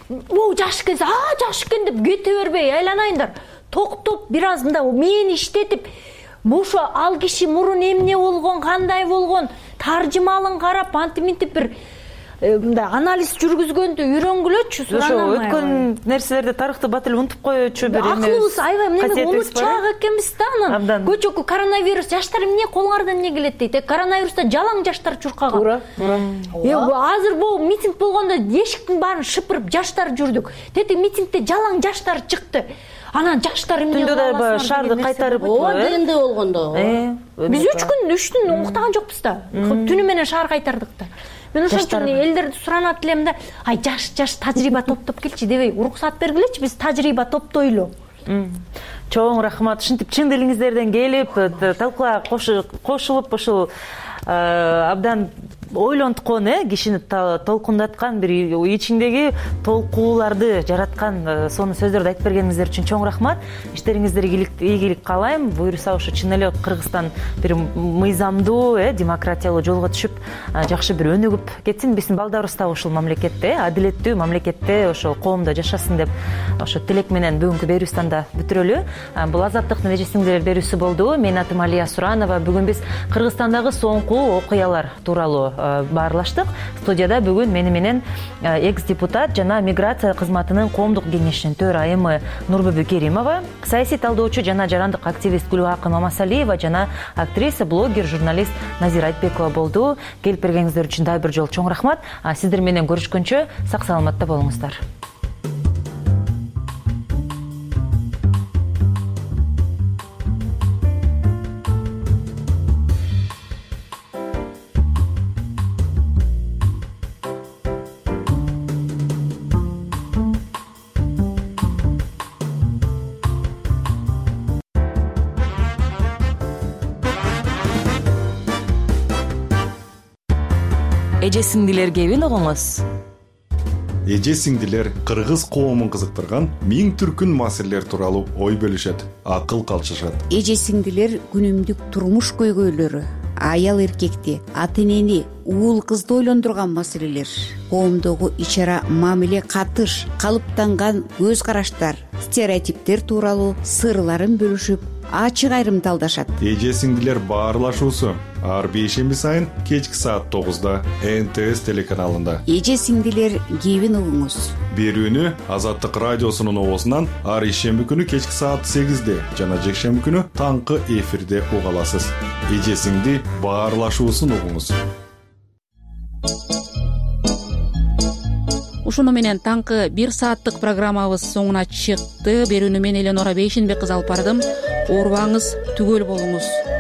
о жаш экен, а жаш экен деп кете бербей айланайындар. Токтоп бир аз мындай мени иштетип, ошо ал киши мурун эмне болгон, кандай болгон, таржымалын карап, антип-мынтип бир мындай анализ жүргүзгөндү үйрөнгүлөчү, суранам. Ошо өткөн нерселерди, тарыхты бат эле унутуп коючу бир эме. Акылыбыз аябай эмне унутчак экенбиз да анан. Көчөкү коронавирус, жаштар эмне колуңардан эмне келет дейт. Коронавируста жалаң жаштар чуркаган. Туура, туура. Азыр бул митинг болгондо эшиктин баарын шыпырып жаштар жүрдүк. Тети митингде жалаң жаштар чыкты. Анан жаштар эмне болду? Түндө да шаарды кайтарып, ооба, ДНД болгондо. Биз үч күн, үч күн уктаган жокпуз да. Түнү менен шаар кайтардык да. Мен ошон үчүн элдерди суранат элем да, ай жаш жаш тажрыйба топтоп келчи дебей, уруксат бергилечи, биз тажрыйба топтойлу. Чоң рахмат. Ушинтип чын дилиңиздерден келип, талкууга кошулуп ушул абдан ойлонткон, э, кишини толкундаткан, бир ичиңдеги толкууларды жараткан сонун сөздөрдү айтып бергениңиздер үчүн чоң рахмат. Иштериңиздерге ийгилик каалайм. Буюрса ушу чын эле Кыргызстан бир мыйзамдуу, э, демократиялуу жолго түшүп, жакшы бир өнүгүп кетсин. Биздин балдарыбыз да ушул мамлекетте, адилеттүү мамлекетте, ошол коомдо жашасын деп ошо тилек менен бүгүнкү берүүбүздү анда бүтүрөлү. Бул Азаттыктын эжесиңдер берүүсү болду. Менин атым Алия Суранова. Бүгүн биз Кыргызстандагы соңку окуялар тууралуу баарлаштык. Студияда бүгүн мени менен экс-депутат жана миграция кызматынын коомдук кеңешинин төрайымы Нурбүбү Керимова, саясий талдоочу жана жарандык активист Гүлгакы Мамасалиева жана актриса, блогер, журналист Назира Айтбекова болду. Келип бергениңиздер үчүн дагы бир жолу чоң рахмат. Сиздер менен көрүшкөнчө сак саламатта болуңуздар. эже сиңдилер кебин угуңуз. Эже сиңдилер кыргыз коомун кызыктырган миң түркүн маселелер тууралуу ой бөлүшөт, акыл калчышат. Эже сиңдилер күнүмдүк турмуш көйгөйлөрү, аял эркекти, ата энени, уул кызды ойлондурган маселелер, коомдогу ич-ара мамиле, катыш, калыптанган көз караштар, стереотиптер тууралуу сырларын бөлүшүп, ачык айрымдалдашат. Эже сиңдилер баарлашуусу ар бейшемби сайын кечки саат тогузда эн тэ эс телеканалында. Эже сиңдилер кебин угуңуз. Берүүнү Азаттык радиосунун оозунан ар ишемби күнү кечки саат сегизде жана жекшемби күнү таңкы эфирде уга аласыз. Эже сиңди баарлашуусун угуңуз. Ушуну менен таңкы бир сааттык программабыз соңуна чыкты. Берүүнү мен Эленора Бейшенбек кызы алып бардым. Оорубаңыз, түгөл болуңуз.